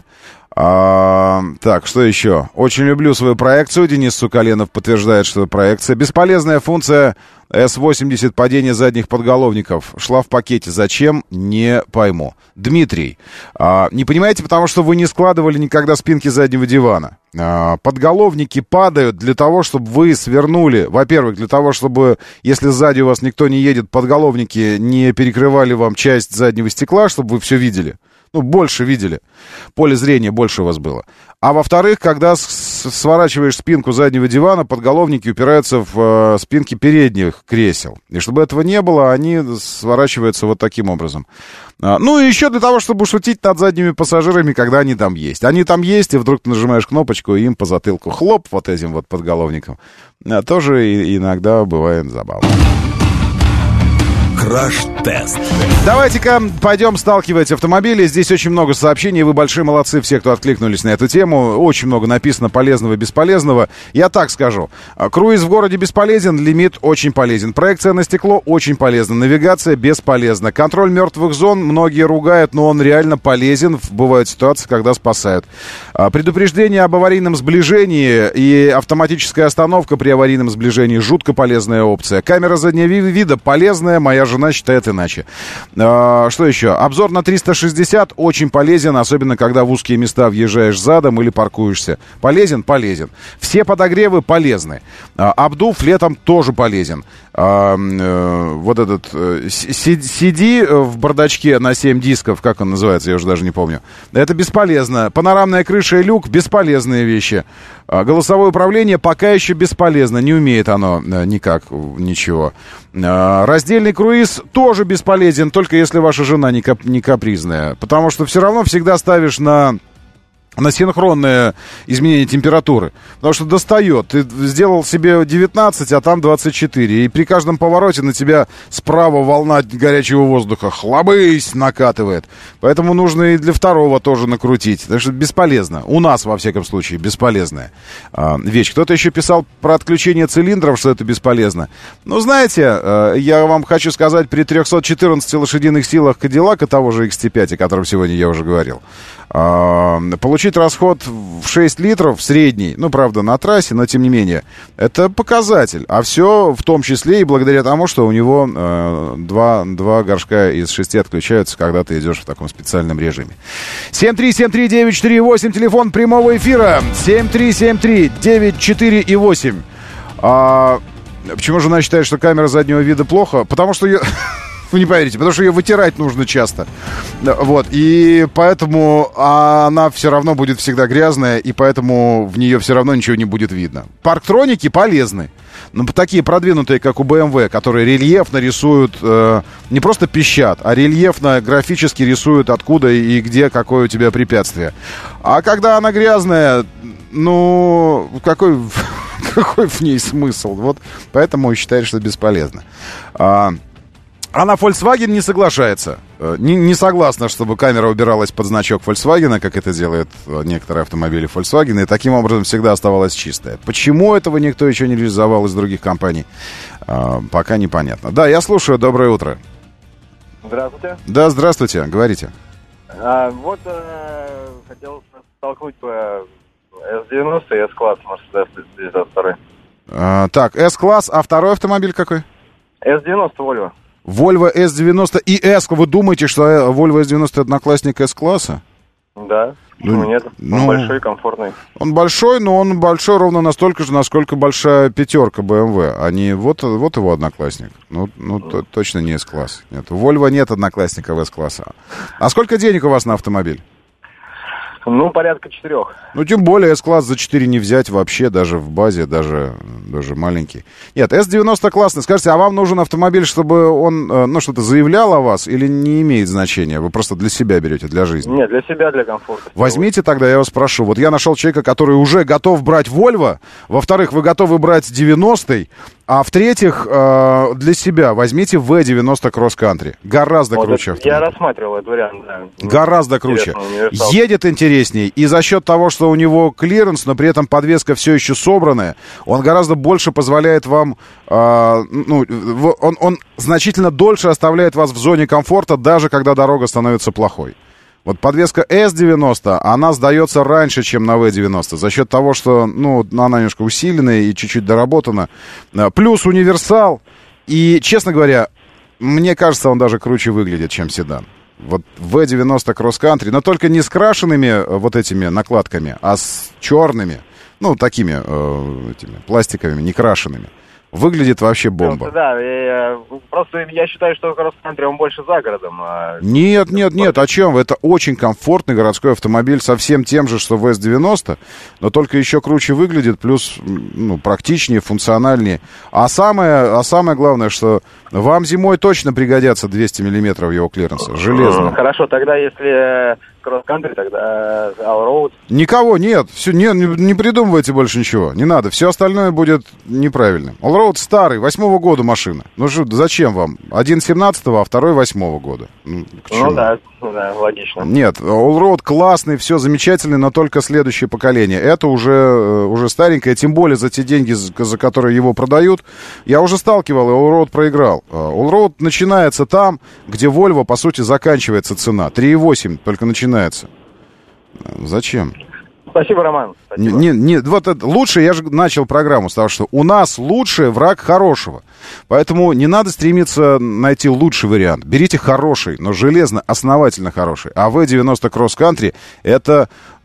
Так, что еще? Очень люблю свою проекцию. Денис Сукаленов подтверждает, что проекция. Бесполезная функция S80 падение задних подголовников. Шла в пакете. Зачем? Не пойму. Дмитрий, не понимаете, потому что вы не складывали никогда спинки заднего дивана. Подголовники падают для того, чтобы вы свернули. Во-первых, для того, чтобы, если сзади у вас никто не едет, подголовники не перекрывали вам часть заднего стекла, чтобы вы все видели. Ну, больше видели. Поле зрения больше у вас было. А во-вторых, когда сворачиваешь спинку заднего дивана, подголовники упираются в спинки передних кресел. И чтобы этого не было, они сворачиваются вот таким образом. Ну, и еще для того, чтобы шутить над задними пассажирами, когда они там есть. Они там есть, и вдруг ты нажимаешь кнопочку, и им по затылку хлоп вот этим вот подголовником. Тоже иногда бывает забавно. Краш-тест. Давайте-ка пойдем сталкивать автомобили. Здесь очень много сообщений. Вы большие молодцы, все, кто откликнулись на эту тему. Очень много написано полезного и бесполезного. Я так скажу. Круиз в городе бесполезен, лимит очень полезен. Проекция на стекло очень полезна. Навигация бесполезна. Контроль мертвых зон многие ругают, но он реально полезен. Бывают ситуации, когда спасают. Предупреждение об аварийном сближении и автоматическая остановка при аварийном сближении жутко полезная опция. Камера заднего вида полезная. Моя жена считает иначе. Что еще? Обзор на 360 очень полезен, особенно когда в узкие места въезжаешь задом или паркуешься. Полезен? Полезен. Все подогревы полезны. Обдув летом тоже полезен. Вот этот CD в бардачке на 7 дисков, как он называется, я уже даже не помню. Это бесполезно. Панорамная крыша и люк — бесполезные вещи. Голосовое управление пока еще бесполезно. Не умеет оно никак ничего. Раздельный круиз тоже бесполезен, только если ваша жена не капризная. Потому что все равно всегда ставишь на синхронное изменение температуры. Потому что достает. Ты сделал себе 19, а там 24. И при каждом повороте на тебя справа волна горячего воздуха хлобысь накатывает. Поэтому нужно и для второго тоже накрутить. Так что бесполезно. У нас, во всяком случае, бесполезная вещь. Кто-то еще писал про отключение цилиндров, что это бесполезно. Ну, знаете, я вам хочу сказать, при 314 лошадиных силах Кадиллака, того же XT5, о котором сегодня я уже говорил, получить расход в 6 литров средний, ну, правда, на трассе, но тем не менее, это показатель. А все в том числе и благодаря тому, что у него два горшка из 6 отключаются, когда ты идешь в таком специальном режиме. 7373948, телефон прямого эфира. 7373948. Почему жена считает, что камера заднего вида плохо? Потому что ее... Вы не поверите, потому что ее вытирать нужно часто. Вот, и поэтому она все равно будет всегда грязная, и поэтому в нее все равно ничего не будет видно. Парктроники полезны. Ну, такие продвинутые, как у BMW, которые рельефно рисуют, не просто пищат, а рельефно, графически рисуют, откуда и где, какое у тебя препятствие. А когда она грязная, ну, какой в ней смысл? Вот поэтому считаю, что бесполезно. А на Volkswagen не соглашается. Не согласна, чтобы камера убиралась под значок Volkswagen, как это делают некоторые автомобили Volkswagen, и таким образом всегда оставалась чистая. Почему этого никто еще не реализовал из других компаний, пока непонятно. Да, я слушаю. Доброе утро. Здравствуйте. Да, здравствуйте. Говорите. Хотел столкнуть по S90 и S-класс Mercedes 202. Так, S-класс, а второй автомобиль какой? S90 Volvo. Volvo S90 и S. Вы думаете, что Volvo S90 одноклассник S-класса? Да. Почему нет? Он большой, комфортный. Он большой, но он большой ровно настолько же, насколько большая пятерка BMW. А не вот его одноклассник. Точно не S-класс. Нет, у Volvo нет одноклассника S-класса. А сколько денег у вас на автомобиль? Ну, порядка 4. Ну, тем более, S-класс за 4 не взять вообще, даже в базе, даже маленький. Нет, S90 классный. Скажите, а вам нужен автомобиль, чтобы он, что-то заявлял о вас, или не имеет значения? Вы просто для себя берете, для жизни? Нет, для себя, для комфорта. Возьмите тогда, я вас прошу. Вот я нашел человека, который уже готов брать Volvo. Во-вторых, вы готовы брать 90-й. А в-третьих, для себя возьмите V90 Cross Country. Гораздо круче автомобиль. Я рассматривал этот вариант, да. Гораздо круче. Едет интересней. И за счет того, что у него клиренс, но при этом подвеска все еще собранная, он гораздо больше позволяет вам... он значительно дольше оставляет вас в зоне комфорта, даже когда дорога становится плохой. Вот подвеска S90, она сдается раньше, чем на V90, за счет того, что, ну, она немножко усиленная и чуть-чуть доработана. Плюс универсал, и, честно говоря, мне кажется, он даже круче выглядит, чем седан. Вот V90 Cross Country, но только не с крашенными вот этими накладками, а с черными, ну, такими этими пластиковыми, не крашенными. Выглядит вообще бомба. Да, просто я считаю, что Cross Country, он больше за городом. Нет, о чем? Это очень комфортный городской автомобиль со всем тем же, что VS90, но только еще круче выглядит, плюс, ну, практичнее, функциональнее. А самое главное, что вам зимой точно пригодятся 200 миллиметров его клиренса, железно. Хорошо, тогда если Cross Country, тогда Allroad. Никого нет, все, не придумывайте больше ничего, не надо, все остальное будет неправильным. Allroad старый, 8-го года машина. Ну что, зачем вам? Один 17-го, а второй 8-го года. Ну да, логично. Нет, Allroad классный, все замечательный, но только следующее поколение. Это уже старенькое, тем более за те деньги, за которые его продают. Я уже сталкивал, и Allroad проиграл. Allroad начинается там, где Volvo, по сути, заканчивается цена. 3,8 только начинается. Зачем? Спасибо, Роман. Спасибо. Вот это, лучше, я же начал программу с того, что у нас лучший враг хорошего. Поэтому не надо стремиться найти лучший вариант. Берите хороший, но железно, основательно хороший. А V90 Cross Country это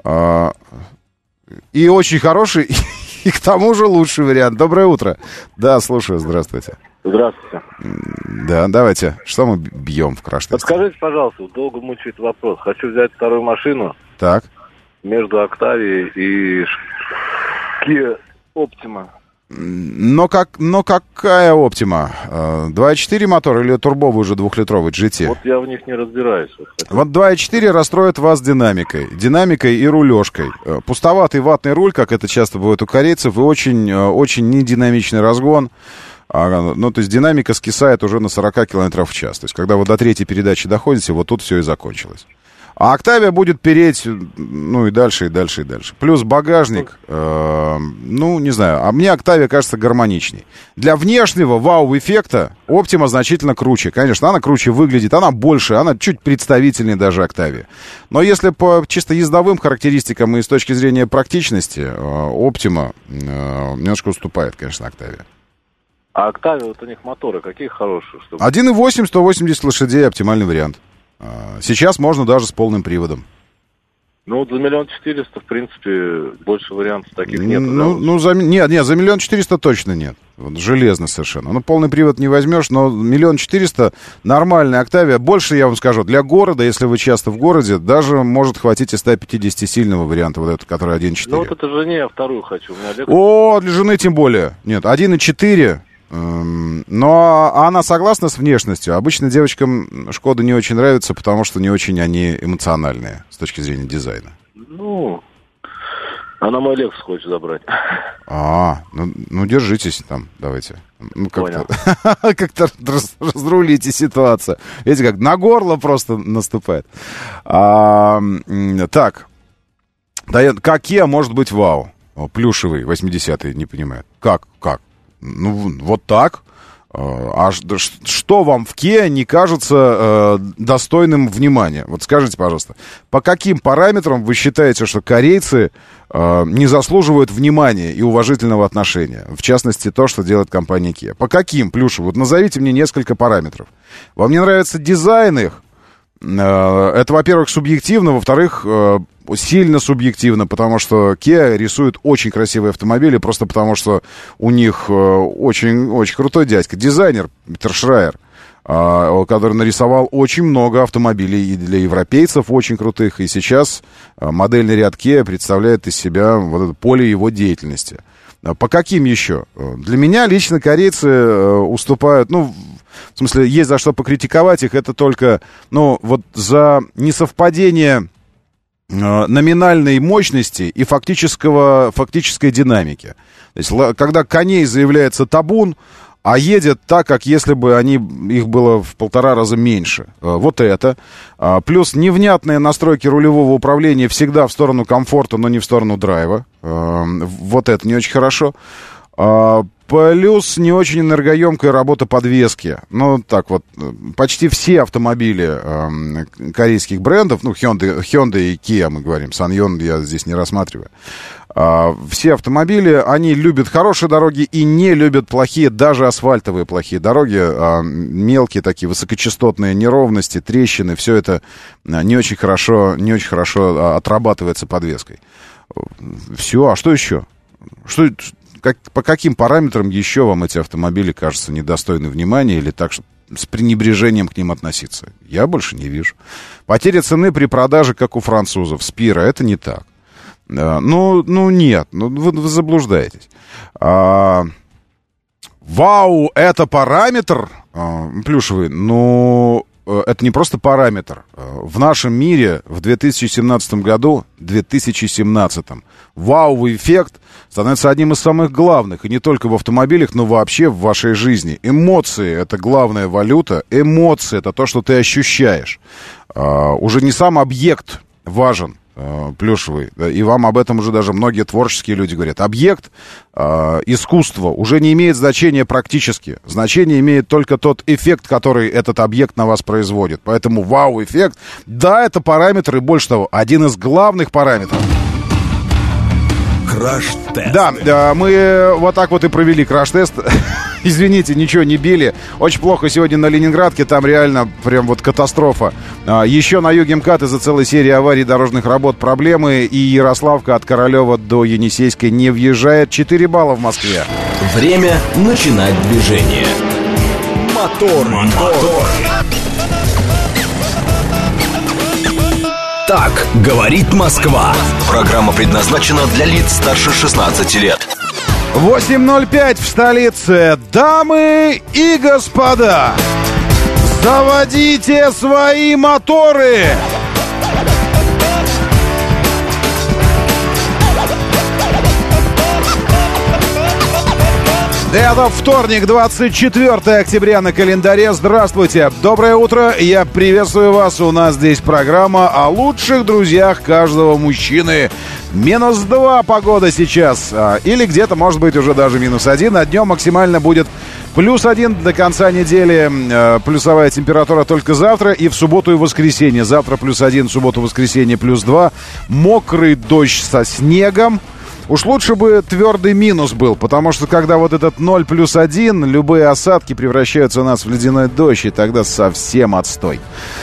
и очень хороший, и к тому же лучший вариант. Доброе утро. Да, слушаю, здравствуйте. Здравствуйте. Да, давайте. Что мы бьем в краш-тесте? Подскажите, пожалуйста, долго мучает вопрос. Хочу взять вторую машину. Так. Между Octavia и Kia Optima. Но какая Optima? 2.4 мотор или турбовый уже 2-литровый GT? Вот я в них не разбираюсь. Вот 2.4 расстроит вас динамикой и рулежкой. Пустоватый ватный руль, как это часто бывает у корейцев, и очень нединамичный разгон. Ну, то есть динамика скисает уже на 40 км в час. То есть когда вы до третьей передачи доходите, вот тут все и закончилось. А Octavia будет переть, ну, и дальше, и дальше, и дальше. Плюс багажник, ну, не знаю, а мне Octavia кажется гармоничней. Для внешнего вау-эффекта Optima значительно круче. Конечно, она круче выглядит, она больше, она чуть представительнее даже Octavia. Но если по чисто ездовым характеристикам и с точки зрения практичности, Optima немножко уступает, конечно, Octavia. А Octavia, вот у них моторы какие хорошие? 1.8, 180 лошадей, оптимальный вариант. Сейчас можно даже с полным приводом. Ну, вот за 1 400 000, в принципе, больше вариантов таких нет. Нет, за 1 400 000 точно нет. Вот, железно совершенно. Ну, полный привод не возьмешь, но 1 400 000 нормальная Octavia. Больше, я вам скажу, для города, если вы часто в городе, даже может хватить и 150-сильного варианта, вот этот, который 1.4. Ну, вот это жене я вторую хочу. О, для жены тем более. Нет, 1.4. Но она согласна с внешностью. Обычно девочкам Шкода не очень нравится, потому что не очень они эмоциональные с точки зрения дизайна. Ну, она мой Lexus хочет забрать. Ну держитесь там, давайте. Ну, как-то разрулите ситуацию. Видите, как на горло просто наступает. Так. Какие может быть вау? Плюшевый, 80-й, не понимаю. Как? Ну, вот так. А что вам в Kia не кажется достойным внимания? Вот скажите, пожалуйста, по каким параметрам вы считаете, что корейцы не заслуживают внимания и уважительного отношения? В частности, то, что делает компания Kia. По каким, Плюшев? Вот назовите мне несколько параметров. Вам не нравится дизайн их? Это, во-первых, субъективно, во-вторых, сильно субъективно, потому что Kia рисует очень красивые автомобили, просто потому что у них очень, очень крутой дядька, дизайнер Питер Шрайер, который нарисовал очень много автомобилей и для европейцев очень крутых, и сейчас модельный ряд Kia представляет из себя вот это поле его деятельности. По каким еще? Для меня лично корейцы уступают, ну, в смысле, есть за что покритиковать их, это только, ну, вот за несовпадение номинальной мощности и фактической динамики. То есть, когда коней заявляется табун, а едет так, как если бы их было в 1,5 раза меньше. Вот это. Плюс невнятные настройки рулевого управления всегда в сторону комфорта, но не в сторону драйва. Вот это не очень хорошо. Плюс не очень энергоемкая работа подвески. Ну, так вот, почти все автомобили корейских брендов, ну, Hyundai и Kia, мы говорим, Sanyon я здесь не рассматриваю. Все автомобили, они любят хорошие дороги и не любят плохие, даже асфальтовые плохие дороги. Мелкие такие высокочастотные неровности, трещины, все это не очень хорошо отрабатывается подвеской. Все, а что еще? По каким параметрам еще вам эти автомобили кажутся недостойны внимания или так, что с пренебрежением к ним относиться? Я больше не вижу. Потеря цены при продаже, как у французов, Спира, это не так. Ну нет, вы заблуждаетесь. Вау, это параметр, плюшевый, ну, это не просто параметр. В нашем мире в 2017 году, вау-эффект становится одним из самых главных. И не только в автомобилях, но вообще в вашей жизни. Эмоции — это главная валюта. Эмоции — это то, что ты ощущаешь. Уже не сам объект важен, плюшевый. И вам об этом уже даже многие творческие люди говорят. Объект искусства уже не имеет значения практически. Значение имеет только тот эффект, который этот объект на вас производит. Поэтому вау-эффект, да, это параметр, и больше того, один из главных параметров. Краш-тест. Да, мы вот так вот и провели краш-тест. Извините, ничего не били. Очень плохо сегодня на Ленинградке. Там реально прям вот катастрофа. Еще на юге МКАД из-за целой серии аварий дорожных работ проблемы. И Ярославка от Королева до Енисейской не въезжает. 4 балла в Москве. Время начинать движение. Мотор. Так говорит Москва. Программа предназначена для лиц старше 16 лет. 8:05 в столице. Дамы и господа, заводите свои моторы! Это вторник, 24 октября на календаре. Здравствуйте, доброе утро, я приветствую вас. У нас здесь программа о лучших друзьях каждого мужчины. -2 погода сейчас, или где-то, может быть, уже даже -1, а днем максимально будет +1 до конца недели. Плюсовая температура только завтра и в субботу и воскресенье. Завтра +1, в субботу и воскресенье +2. Мокрый дождь со снегом. Уж лучше бы твердый минус был, потому что когда вот этот 0 + 1, любые осадки превращаются у нас в ледяной дождь, и тогда совсем отстой.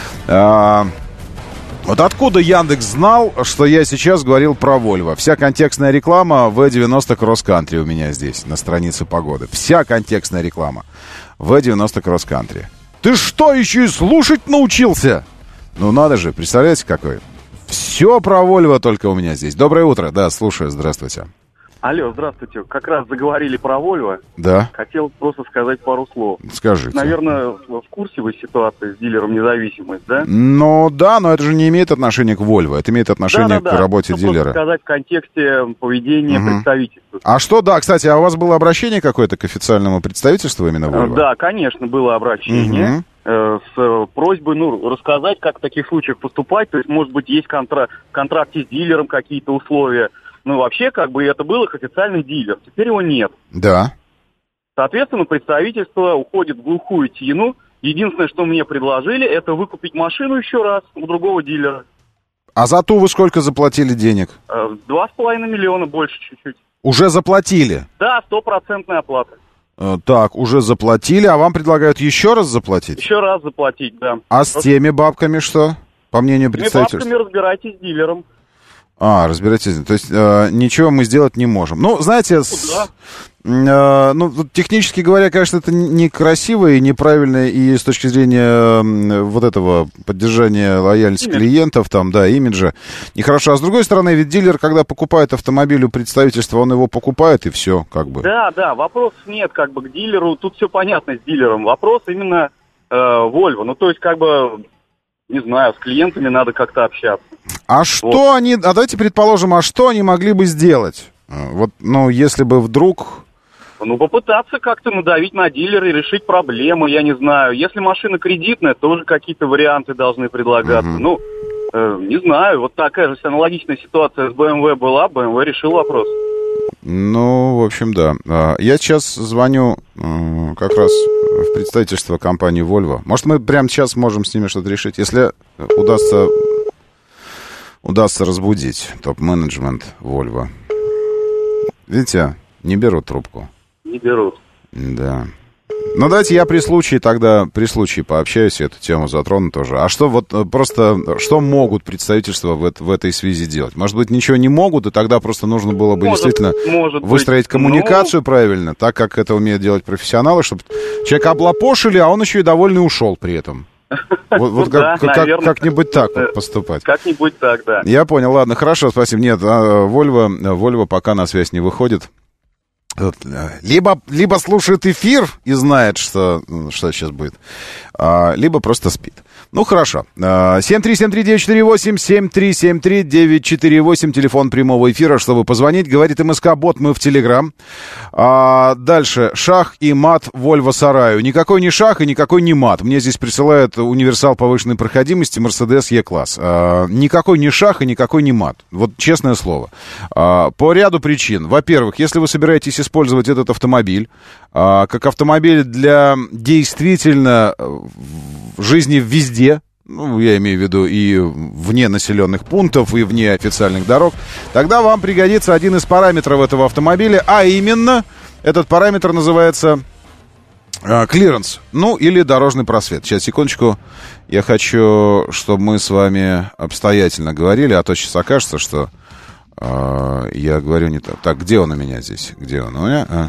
Вот откуда Яндекс знал, что я сейчас говорил про Volvo? Вся контекстная реклама V90 Cross Country у меня здесь, на странице погоды. Вся контекстная реклама V90 Cross Country. Ты что, еще и слушать научился? Ну надо же, представляете, какой? Все про Volvo только у меня здесь. Доброе утро. Да, слушаю. Здравствуйте. Алло, здравствуйте. Как раз заговорили про Volvo. Да. Хотел просто сказать пару слов. Скажите. Наверное, в курсе вы ситуации с дилером «Независимость», да? Ну да, но это же не имеет отношения к Volvo. Это имеет отношение к работе дилера. Просто сказать в контексте поведения представительства. А что, да, кстати, а у вас было обращение какое-то к официальному представительству именно Volvo? Да, конечно, было обращение. С просьбой, рассказать, как в таких случаях поступать. То есть, может быть, есть в контракте с дилером какие-то условия. Вообще, это был их официальный дилер. Теперь его нет. Да. Соответственно, представительство уходит в глухую тину. Единственное, что мне предложили, это выкупить машину еще раз у другого дилера. А за ту вы сколько заплатили денег? 2,5 миллиона, больше чуть-чуть. Уже заплатили? Да, 100% оплата. Так, уже заплатили, а вам предлагают еще раз заплатить? Еще раз заплатить, да. А с теми бабками что, по мнению представительства? С теми бабками разбирайтесь с дилером. Разбирайтесь. То есть ничего мы сделать не можем. Знаете, технически говоря, конечно, это некрасиво и неправильно, и с точки зрения вот этого поддержания лояльности клиентов, имиджа, нехорошо. А с другой стороны, ведь дилер, когда покупает автомобиль у представительства, он его покупает, и все, Да, вопросов нет, к дилеру, тут все понятно с дилером. Вопрос именно Volvo. Не знаю, с клиентами надо как-то общаться. Давайте предположим, что они могли бы сделать? Если бы вдруг... попытаться как-то надавить на дилера и решить проблему, я не знаю. Если машина кредитная, тоже какие-то варианты должны предлагаться. Не знаю, вот такая же аналогичная ситуация с BMW была, BMW решил вопрос. Ну, в общем, да. Я сейчас звоню как раз в представительство компании Volvo. Может, мы прямо сейчас можем с ними что-то решить, если удастся разбудить топ-менеджмент Volvo. Видите, не берут трубку. Не берут. Да. Ну, давайте я при случае пообщаюсь, эту тему затрону тоже. А что вот просто, что могут представительства в этой связи делать? Может быть, ничего не могут, и тогда просто нужно было бы действительно выстроить коммуникацию правильно, так как это умеют делать профессионалы, чтобы человека облапошили, а он еще и довольный ушел при этом. Вот как-нибудь так вот поступать. Как-нибудь так, да. Я понял, ладно, хорошо, спасибо. Нет, Volvo пока на связь не выходит. Либо слушает эфир и знает, что сейчас будет, либо просто спит. Ну, хорошо. 7373948, 7373948, телефон прямого эфира, чтобы позвонить. Говорит МСК-бот, мы в Телеграм. Дальше. Шах и мат Volvo Сараю. Никакой не шах и никакой не мат. Мне здесь присылают универсал повышенной проходимости Mercedes E-класс. Никакой не шах и никакой не мат. Вот честное слово. По ряду причин. Во-первых, если вы собираетесь использовать этот автомобиль как автомобиль для действительно жизни везде, ну, я имею в виду и вне населенных пунктов, и вне официальных дорог, тогда вам пригодится один из параметров этого автомобиля, а именно, этот параметр называется клиренс, ну, или дорожный просвет. Сейчас, секундочку, я хочу, чтобы мы с вами обстоятельно говорили, а то сейчас окажется, что я говорю не так. Так, где он у меня здесь? Где он у меня?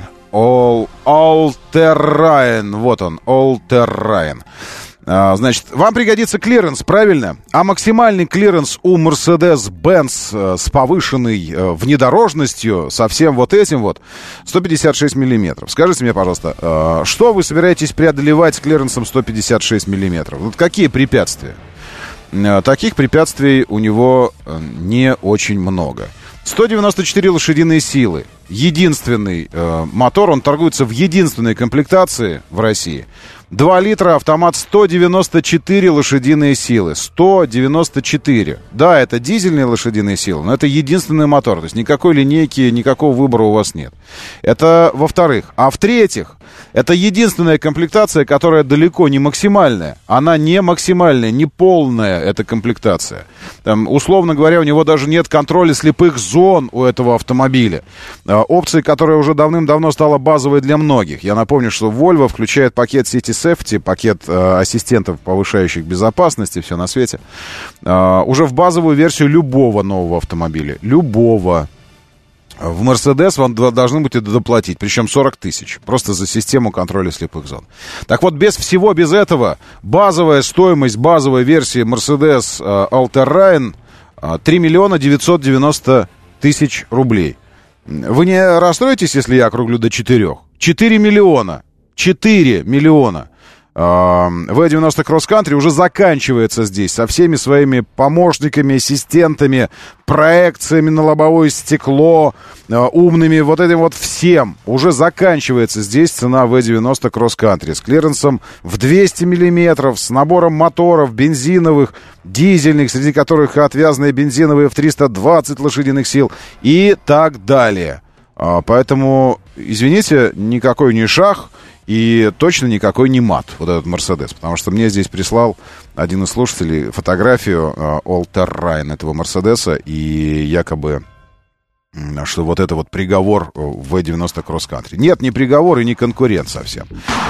All-Terrain, вот он, All-Terrain. Значит, вам пригодится клиренс, правильно? А максимальный клиренс у Mercedes-Benz с повышенной внедорожностью, со всем вот этим вот, 156 миллиметров. Скажите мне, пожалуйста, что вы собираетесь преодолевать с клиренсом 156 миллиметров? Вот какие препятствия? Таких препятствий у него не очень много. 194 лошадиные силы. Единственный мотор, он торгуется в единственной комплектации в России. 2 литра, автомат, 194 лошадиные силы. 194. Да, это дизельные лошадиные силы, но это единственный мотор. То есть никакой линейки, никакого выбора у вас нет. Это во-вторых. А в-третьих, это единственная комплектация, которая далеко не максимальная. Она не максимальная, не полная эта комплектация. Там, условно говоря, у него даже нет контроля слепых зон у этого автомобиля. Опция, которая уже давным-давно стала базовой для многих. Я напомню, что Volvo включает пакет City Safety, пакет ассистентов, повышающих безопасность и все на свете, уже в базовую версию любого нового автомобиля. Любого. В Mercedes вам должны будете доплатить, причем 40 тысяч, просто за систему контроля слепых зон. Так вот, без всего, без этого, базовая стоимость базовой версии Mercedes All-Terrain 3 миллиона 990 тысяч рублей. Вы не расстроитесь, если я округлю до 4? 4 миллиона. 4 миллиона. V90 Cross Country уже заканчивается здесь со всеми своими помощниками, ассистентами, проекциями на лобовое стекло, умными, вот этим вот всем. Уже заканчивается здесь цена V90 Cross Country с клиренсом в 200 миллиметров, с набором моторов бензиновых, дизельных, среди которых отвязные бензиновые в 320 лошадиных сил и так далее. Поэтому, извините, никакой не шах. И точно никакой не мат, вот этот Мерседес. Потому что мне здесь прислал один из слушателей фотографию All-Terrain этого Мерседеса. И якобы, что вот это вот приговор в V90 Cross Country. Нет, не приговор и не конкурент совсем.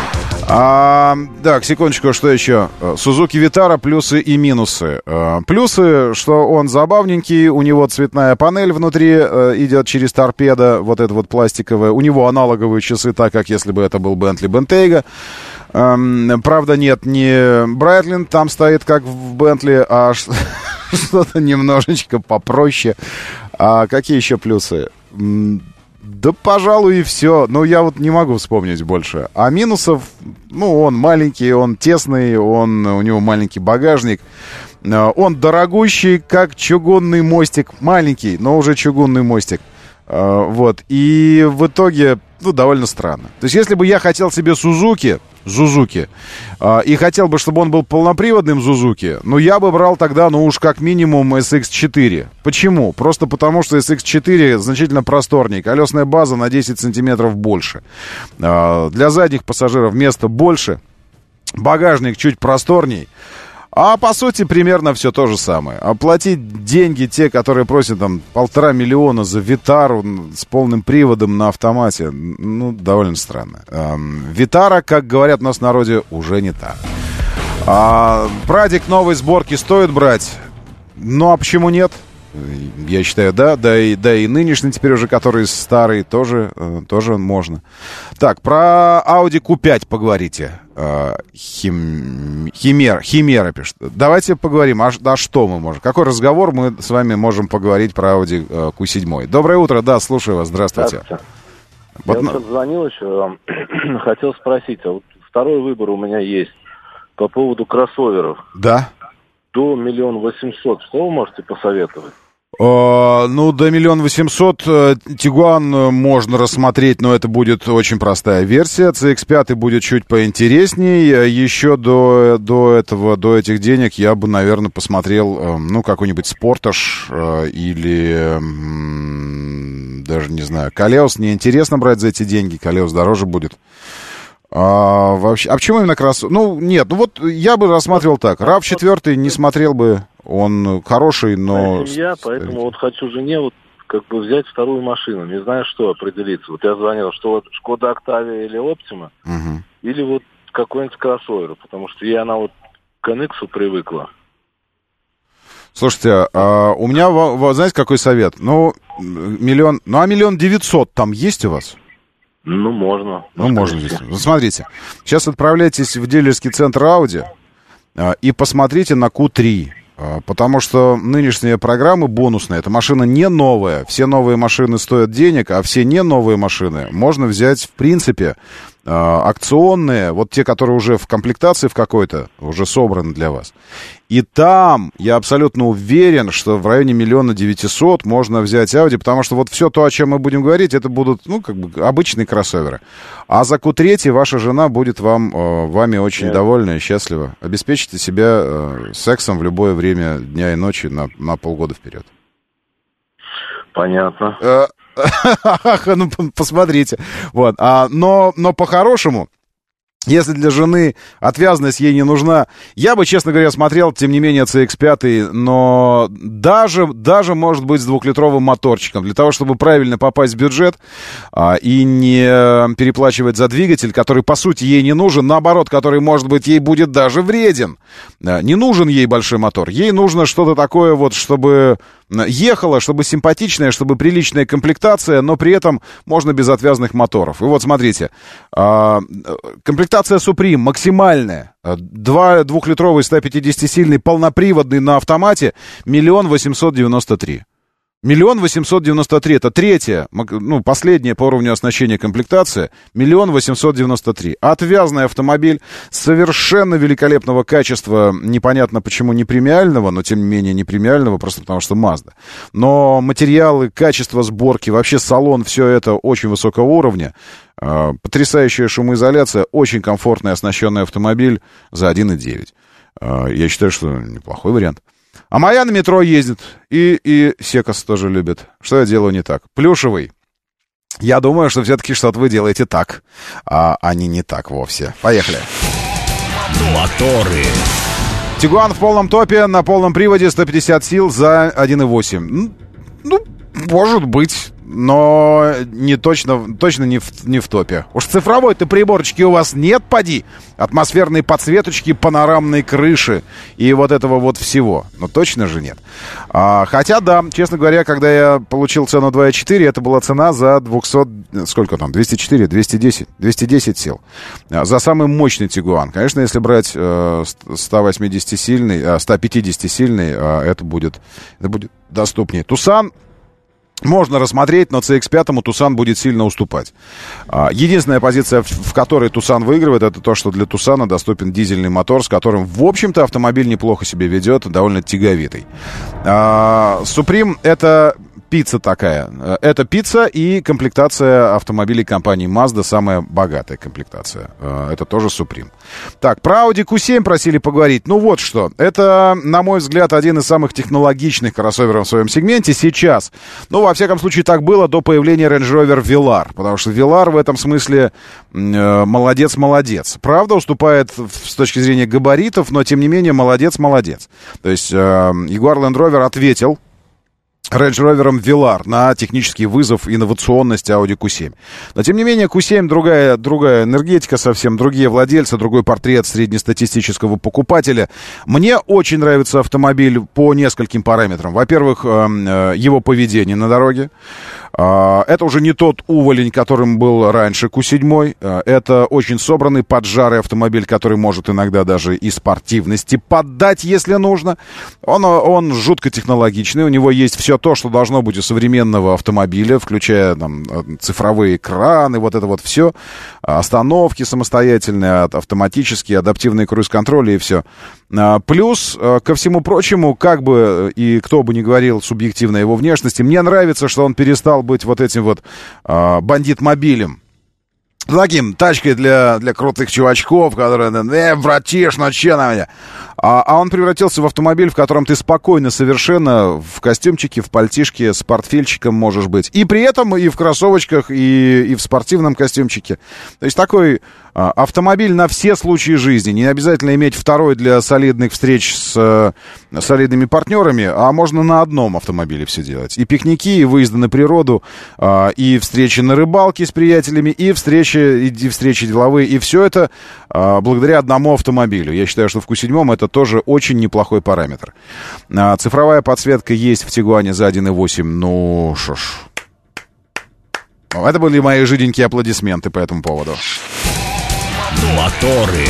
Так, секундочку, что еще? Suzuki Vitara, плюсы и минусы. Плюсы, что он забавненький, у него цветная панель внутри идет через торпедо, вот это вот пластиковая. У него аналоговые часы, так как если бы это был Bentley Bentayga. Правда, нет, не Breitling там стоит, как в Bentley, а что-то немножечко попроще. А какие еще плюсы? Да, пожалуй, и все. Но я вот не могу вспомнить больше. А минусов, ну, он маленький, он тесный, у него маленький багажник. Он дорогущий, как чугунный мостик. Маленький, но уже чугунный мостик. Вот. И в итоге довольно странно. То есть, если бы я хотел себе Сузуки, и хотел бы, чтобы он был полноприводным Сузуки, я бы брал тогда, уж как минимум SX4. Почему? Просто потому, что SX4 значительно просторнее, колесная база на 10 сантиметров больше. Для задних пассажиров места больше, багажник чуть просторней. А по сути примерно все то же самое. Оплатить деньги те, которые просят там 1,5 миллиона за Витару с полным приводом на автомате, довольно странно. Витара, как говорят у нас в народе, уже не та. Прадик новой сборки стоит брать? А почему нет? Я считаю, да и нынешний теперь уже, который старый, тоже можно. Так, про Audi Q5 поговорите. Химера пишет. Давайте поговорим, что мы можем? Какой разговор мы с вами можем поговорить про Audi Q7? Доброе утро, да, слушаю вас, здравствуйте. Я звонил еще, хотел спросить, второй выбор у меня есть по поводу кроссоверов. Да. До 1 800 000, что вы можете посоветовать? До 1 800 000 Tiguan можно рассмотреть, но это будет очень простая версия. CX-5 будет чуть поинтересней. Еще до этих денег я бы, наверное, посмотрел, какой-нибудь Sportage или, даже не знаю, Koleos. Неинтересно брать за эти деньги, Koleos дороже будет. Вообще, почему именно я бы рассматривал так. RAV4 не смотрел бы, он хороший, но... Семья, поэтому хочу жене взять вторую машину, не знаю, что определиться. Я звонил, что Шкода Октавия или Оптима, или какой-нибудь кроссовер, потому что она к NX привыкла. Слушайте, у меня, знаете, какой совет? 1 900 000 там есть у вас? Можно. Можно здесь. Смотрите, сейчас отправляйтесь в дилерский центр Audi и посмотрите на Q3. Потому что нынешние программы бонусные. Эта машина не новая. Все новые машины стоят денег, а все не новые машины можно взять, в принципе, акционные. Те, которые уже в комплектации в какой-то, уже собраны для вас. И там, я абсолютно уверен, что в районе 1 900 000 можно взять Audi, потому что все то, о чем мы будем говорить, это будут, обычные кроссоверы. А за Q3 ваша жена будет вами очень довольна и счастлива. Обеспечите себя сексом в любое время дня и ночи на полгода вперед. Понятно. Посмотрите. Но по-хорошему, если для жены отвязность ей не нужна, я бы, честно говоря, смотрел, тем не менее, CX-5, но даже, может быть, с 2-литровым моторчиком, для того, чтобы правильно попасть в бюджет и не переплачивать за двигатель, который, по сути, ей не нужен, наоборот, который, может быть, ей будет даже вреден. Не нужен ей большой мотор, ей нужно что-то такое, чтобы ехало, чтобы симпатичная, чтобы приличная комплектация, но при этом можно без отвязных моторов. И смотрите, комплектация Supreme максимальная, 2-литровый 150-сильный полноприводный на автомате, 1 893 000. 1 893 000, это третья, последняя по уровню оснащения комплектация, 1 893 000. Отвязный автомобиль совершенно великолепного качества, непонятно почему не премиального, но тем не менее не премиального, просто потому что Mazda. Но материалы, качество сборки, вообще салон, все это очень высокого уровня. Потрясающая шумоизоляция, очень комфортный оснащенный автомобиль за 1,9. Я считаю, что неплохой вариант. А моя на метро ездит, и Секас тоже любит. Что я делаю не так? Плюшевый. Я думаю, что все-таки что-то вы делаете так, а они не так вовсе. Поехали. Моторы. Tiguan в полном топе, на полном приводе, 150 сил за 1,8. Может быть, но точно не в топе. Уж цифровой-то приборочки у вас нет, поди. Атмосферные подсветочки, панорамные крыши и этого всего. Но точно же нет. Хотя, да, честно говоря, когда я получил цену 2.4, это была цена за 200... Сколько там? 204, 210 сил. За самый мощный Tiguan. Конечно, если брать 180-сильный, 150-сильный, это будет доступнее. Tucson можно рассмотреть, но CX-5 Tucson будет сильно уступать. Единственная позиция, в которой Tucson выигрывает, это то, что для Tucson доступен дизельный мотор, с которым, в общем-то, автомобиль неплохо себя ведет, довольно тяговитый. Supreme — это пицца такая. Это пицца и комплектация автомобилей компании Mazda, самая богатая комплектация. Это тоже Supreme. Так, про Audi Q7 просили поговорить. Ну вот что, это, на мой взгляд, один из самых технологичных кроссоверов в своем сегменте сейчас. Ну, во всяком случае, так было до появления Range Rover Velar, потому что Velar в этом смысле молодец-молодец. Правда, уступает с точки зрения габаритов, но, тем не менее, молодец-молодец. То есть Jaguar Land Rover ответил Range Rover Velar на технический вызов инновационности Audi Q7. Но, тем не менее, Q7 другая энергетика, совсем другие владельцы, другой портрет среднестатистического покупателя. Мне очень нравится автомобиль по нескольким параметрам. Во-первых, его поведение на дороге. Это уже не тот уволень, которым был раньше Q7. Это очень собранный, поджарый автомобиль, который может иногда даже и спортивности поддать, если нужно. Он жутко технологичный, у него есть все то, что должно быть у современного автомобиля, включая там цифровые экраны, вот это вот все, остановки самостоятельные, автоматические, адаптивные круиз-контроли и все. Плюс, ко всему прочему, как бы и кто бы ни говорил субъективно о его внешности, мне нравится, что он перестал быть вот этим вот бандит-мобилем. Таким тачкой для крутых чувачков, которые, братиш, ну че на меня? А он превратился в автомобиль, в котором ты спокойно совершенно в костюмчике, в пальтишке, с портфельчиком можешь быть. И при этом и в кроссовочках, и в спортивном костюмчике. То есть такой автомобиль на все случаи жизни. Не обязательно иметь второй для солидных встреч с солидными партнерами, а можно на одном автомобиле все делать. И пикники, и выезды на природу, и встречи на рыбалке с приятелями, и встречи деловые. И все это благодаря одному автомобилю. Я считаю, что в Q7 это тоже очень неплохой параметр. Цифровая подсветка есть в Тигуане за 1.8. Ну, шо ж. Это были мои жиденькие аплодисменты по этому поводу. Моторы.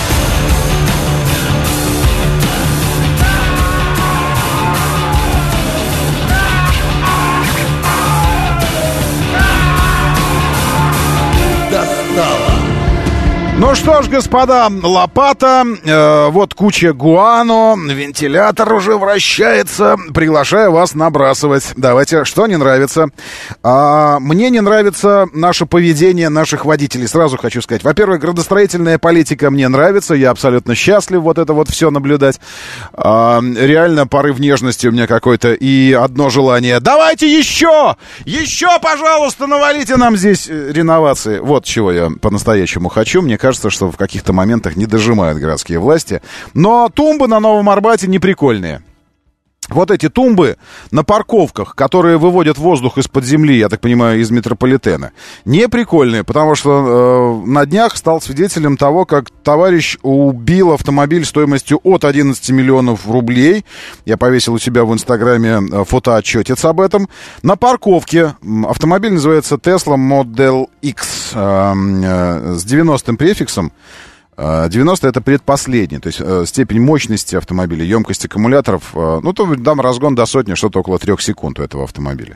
Ну что ж, господа, лопата, вот куча гуано, вентилятор уже вращается. Приглашаю вас набрасывать. Давайте, что не нравится? Мне не нравится наше поведение наших водителей. Сразу хочу сказать. Во-первых, градостроительная политика мне нравится. Я абсолютно счастлив вот это вот все наблюдать. Реально порыв нежности у меня какой-то. И одно желание. Давайте еще! Еще, пожалуйста, навалите нам здесь реновации. Вот чего я по-настоящему хочу. Мне кажется, что в каких-то моментах не дожимают городские власти. Но тумбы на Новом Арбате не прикольные. Вот эти тумбы на парковках, которые выводят воздух из-под земли, я так понимаю, из метрополитена, не прикольные, потому что на днях стал свидетелем того, как товарищ убил автомобиль стоимостью от 11 миллионов рублей. Я повесил у себя в Инстаграме фотоотчетец об этом. На парковке автомобиль называется Tesla Model X с 90-м префиксом. 90 это предпоследний, то есть степень мощности автомобиля, емкость аккумуляторов, ну, там разгон до сотни, что-то около 3 секунд у этого автомобиля.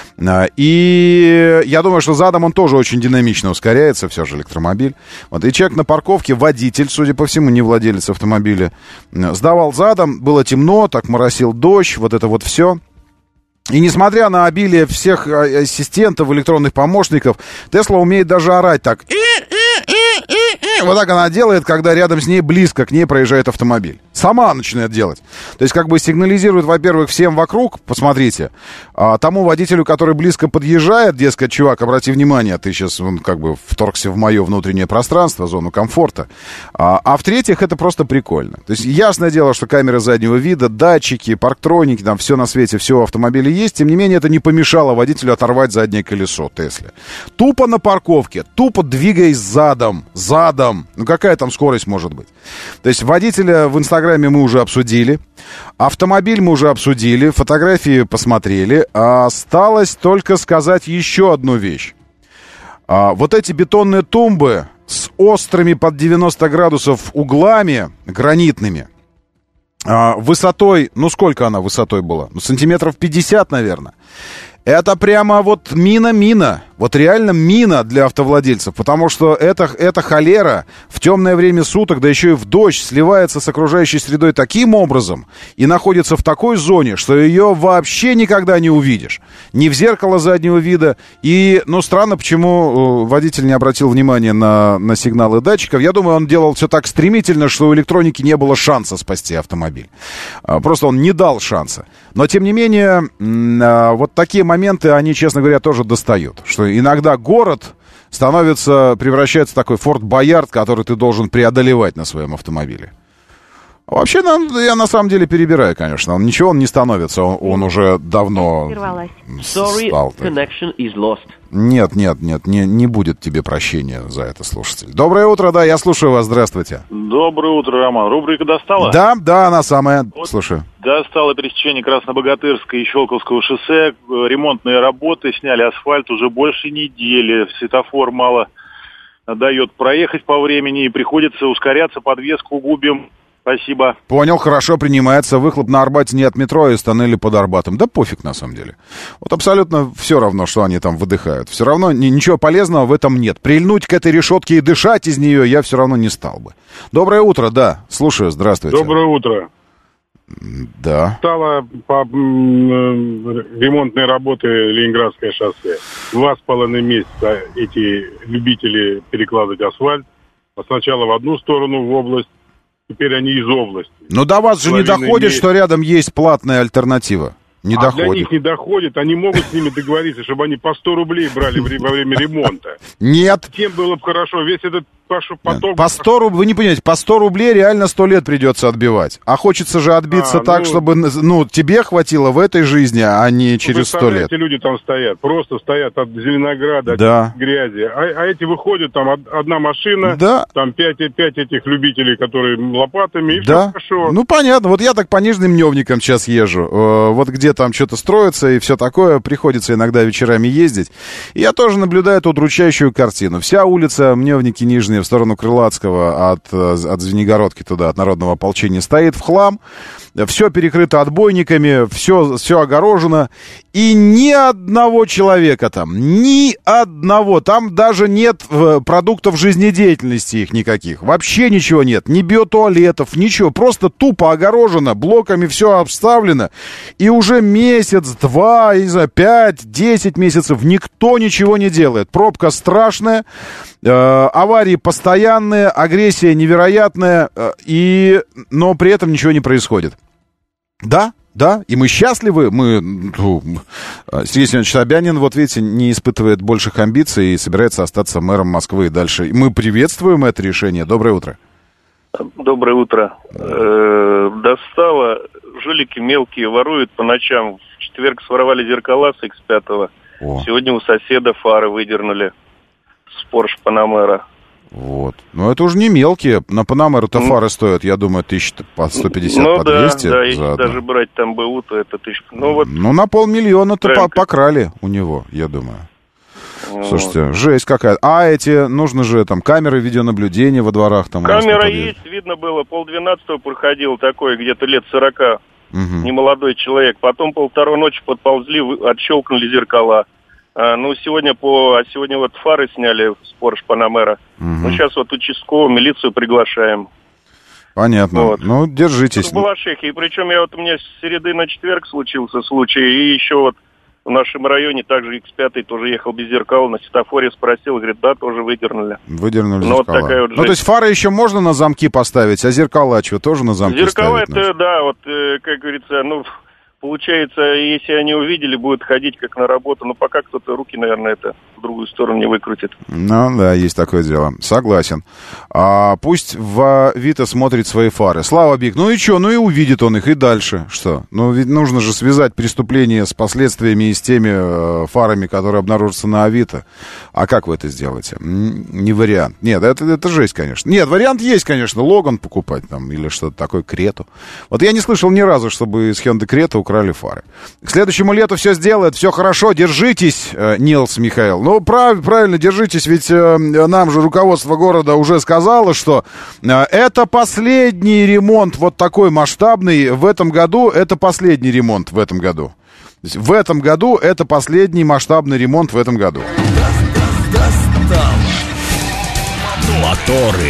И я думаю, что задом он тоже очень динамично ускоряется, все же электромобиль. Вот, и человек на парковке, водитель, судя по всему, не владелец автомобиля, сдавал задом, было темно, так моросил дождь, вот это вот все. И несмотря на обилие всех ассистентов, электронных помощников, Тесла умеет даже орать так. Вот так она делает, когда рядом с ней, близко к ней проезжает автомобиль. Сама начинает делать. То есть как бы сигнализирует, во-первых, всем вокруг, посмотрите, тому водителю, который близко подъезжает, дескать, чувак, обрати внимание, ты сейчас как бы вторгся в мое внутреннее пространство, зону комфорта. А в-третьих, это просто прикольно. То есть ясное дело, что камеры заднего вида, датчики, парктроники, там все на свете, все в автомобиле есть. Тем не менее, это не помешало водителю оторвать заднее колесо Тесле. Тупо на парковке, тупо двигаясь задом. Ну какая там скорость может быть? То есть водителя в Инстаграме мы уже обсудили, автомобиль мы уже обсудили, фотографии посмотрели. Осталось только сказать еще одну вещь. Вот эти бетонные тумбы с острыми под 90 градусов углами гранитными, высотой, ну сколько она высотой была? Ну, сантиметров 50, наверное. Это прямо вот мина-мина. Вот реально мина для автовладельцев, потому что эта холера в темное время суток, да еще и в дождь, сливается с окружающей средой таким образом и находится в такой зоне, что ее вообще никогда не увидишь. Ни в зеркало заднего вида. И, странно, почему водитель не обратил внимания на сигналы датчиков. Я думаю, он делал все так стремительно, что у электроники не было шанса спасти автомобиль. Просто он не дал шанса. Но, тем не менее, вот такие моменты, они, честно говоря, тоже достают. Что иногда город превращается в такой Форт Боярд, который ты должен преодолевать на своем автомобиле. Вообще, я на самом деле перебираю, конечно. Ничего он не становится, он уже давно стал. Нет, не будет тебе прощения за это, слушатель. Доброе утро, да, я слушаю вас, здравствуйте. Доброе утро, Роман. Рубрика «Достала»? Да, она самая, слушаю. Достала пересечение Краснобогатырского и Щелковского шоссе. Ремонтные работы, сняли асфальт уже больше недели. Светофор мало дает проехать по времени, и приходится ускоряться, подвеску губим. Спасибо. Понял, хорошо, принимается. Выхлоп на Арбате не от метро, из тоннеля под Арбатом. Да пофиг, на самом деле. Вот абсолютно все равно, что они там выдыхают. Все равно ничего полезного в этом нет. Прильнуть к этой решетке и дышать из нее я все равно не стал бы. Доброе утро, да. Слушаю, здравствуйте. Доброе утро. Да. Стало по ремонтной работы Ленинградское шоссе. 2,5 месяца эти любители перекладывать асфальт. Сначала в одну сторону, в область. Теперь они из области. Но до вас же не доходит, что рядом есть платная альтернатива. Не доходит. Для них не доходит. Они могут с ними договориться, чтобы они по 100 рублей брали во время ремонта. Нет. Тем было бы хорошо. Весь этот поток... По 100 рублей, вы не понимаете, по 100 рублей реально 100 лет придется отбивать. А хочется же отбиться так, чтобы тебе хватило в этой жизни, а не через 100 лет. Эти люди там стоят. Просто стоят от Зеленограда, от грязи. А эти выходят, там одна машина, там 5 этих любителей, которые лопатами, и все хорошо. Ну, понятно. Вот я так по Нижним Мневникам сейчас езжу. Вот где там что-то строится и все такое. Приходится иногда вечерами ездить. И я тоже наблюдаю эту удручающую картину. Вся улица Мневники Нижние в сторону Крылатского от Звенигородки туда, от Народного ополчения, стоит в хлам. Все перекрыто отбойниками, все огорожено. И ни одного человека там, ни одного. Там даже нет продуктов жизнедеятельности их никаких. Вообще ничего нет. Ни биотуалетов, ничего. Просто тупо огорожено, блоками все обставлено. И уже месяц, 2, я не знаю, 5, 10 месяцев никто ничего не делает. Пробка страшная, аварии постоянные, агрессия невероятная, но при этом ничего не происходит. Да, и мы счастливы, Сергей Семенович Собянин, вот видите, не испытывает больших амбиций и собирается остаться мэром Москвы и дальше. Мы приветствуем это решение. Доброе утро. Доброе утро. Достало, жулики мелкие воруют по ночам. В четверг своровали зеркала с X5. Сегодня у соседа фары выдернули с Porsche Panamera. Вот. Но это уже не мелкие. На Панамеру-то фары стоят, я думаю, 1000 по 150, по 200. Да, если даже брать там БУ, то это 1000. Ну, на 500 000-то покрали у него, я думаю. Слушайте, жесть какая. А нужно же там камеры видеонаблюдения во дворах. Там камера есть, видно было, 11:30 проходил такой, где-то лет 40, немолодой человек. Потом 1:30 ночи подползли, отщелкнули зеркала. Сегодня вот фары сняли с Porsche Panamera. Сейчас вот участковую милицию приглашаем. Понятно. Вот. Держитесь. В Балашихе. И причем у меня с среды на четверг случился случай. И еще вот в нашем районе также X5 тоже ехал без зеркал. На светофоре спросил, говорит, да, тоже выдернули. Выдернули зеркала. Вот такая вот жизнь. То есть фары еще можно на замки поставить, а зеркала что, тоже на замки зеркала ставить? Зеркала как говорится, получается, если они увидели, будут ходить как на работу. Но пока кто-то руки, наверное, в другую сторону не выкрутит. Есть такое дело. Согласен. Пусть в Авито смотрит свои фары. Слава Биг. Ну и что? Ну и увидит он их. И дальше что? Ведь нужно же связать преступление с последствиями и с теми фарами, которые обнаружатся на Авито. А как вы это сделаете? Не вариант. Нет, это жесть, конечно. Нет, вариант есть, конечно. Логан покупать там или что-то такое, Крету. Вот я не слышал ни разу, чтобы из Hyundai Крета украли фары. К следующему лету все сделают, все хорошо, держитесь, Нилс Михаил. Правильно, держитесь, ведь нам же руководство города уже сказало, что это последний ремонт вот такой масштабный в этом году, это последний ремонт в этом году. В этом году это последний масштабный ремонт в этом году. Моторы.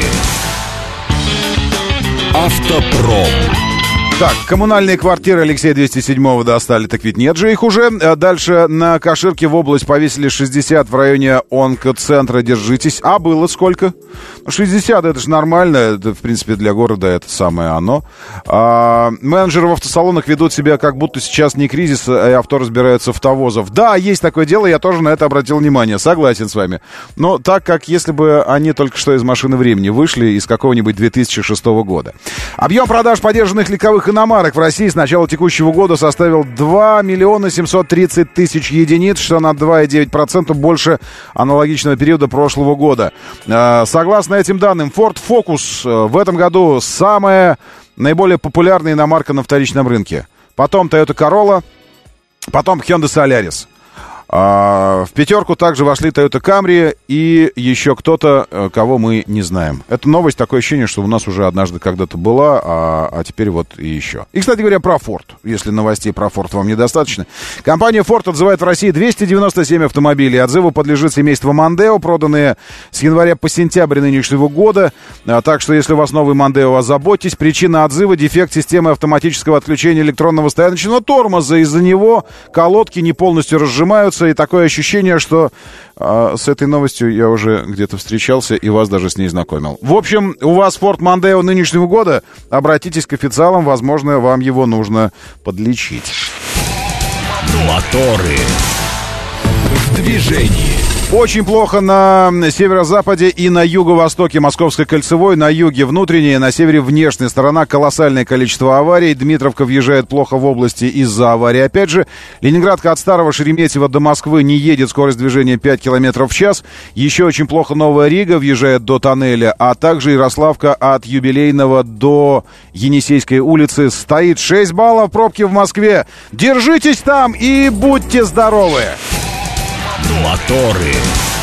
Автопром. Так, коммунальные квартиры Алексея 207-го достали, так ведь нет же их уже. Дальше на Каширке в область повесили 60 в районе онкоцентра, держитесь. А было сколько? 60, это же нормально, это, в принципе, для города это самое оно. Менеджеры в автосалонах ведут себя, как будто сейчас не кризис, а авто разбираются автовозов. Да, есть такое дело, я тоже на это обратил внимание, согласен с вами. Но так, как если бы они только что из машины времени вышли из какого-нибудь 2006 года. Объем продаж подержанных легковых иномарок в России с начала текущего года составил 2 миллиона 730 тысяч единиц, что на 2,9% больше аналогичного периода прошлого года. Согласно этим данным, Ford Focus в этом году самая наиболее популярная иномарка на вторичном рынке. Потом Toyota Corolla, потом Hyundai Solaris. В пятерку также вошли Toyota Camry и еще кто-то, кого мы не знаем. Это новость, такое ощущение, что у нас уже однажды когда-то была, а теперь вот и еще. И, кстати говоря, про Ford. Если новостей про Ford вам недостаточно. Компания Ford отзывает в России 297 автомобилей. Отзыву подлежит семейство Mondeo, проданные с января по сентябрь нынешнего года. Так что, если у вас новый Mondeo, озаботьтесь. Причина отзыва — дефект системы автоматического отключения электронного стояночного тормоза. Из-за него колодки не полностью разжимаются. И такое ощущение, что с этой новостью я уже где-то встречался и вас даже с ней знакомил. В общем, у вас Ford Mondeo нынешнего года, обратитесь к официалам, возможно, вам его нужно подлечить. Моторы в движении. Очень плохо на северо-западе и на юго-востоке Московской кольцевой. На юге внутренняя, на севере внешняя сторона. Колоссальное количество аварий. Дмитровка въезжает плохо в области из-за аварии. Опять же, Ленинградка от Старого Шереметьево до Москвы не едет. Скорость движения 5 км в час. Еще очень плохо Новая Рига въезжает до тоннеля. А также Ярославка от Юбилейного до Енисейской улицы. Стоит 6 баллов пробки в Москве. Держитесь там и будьте здоровы! Моторы.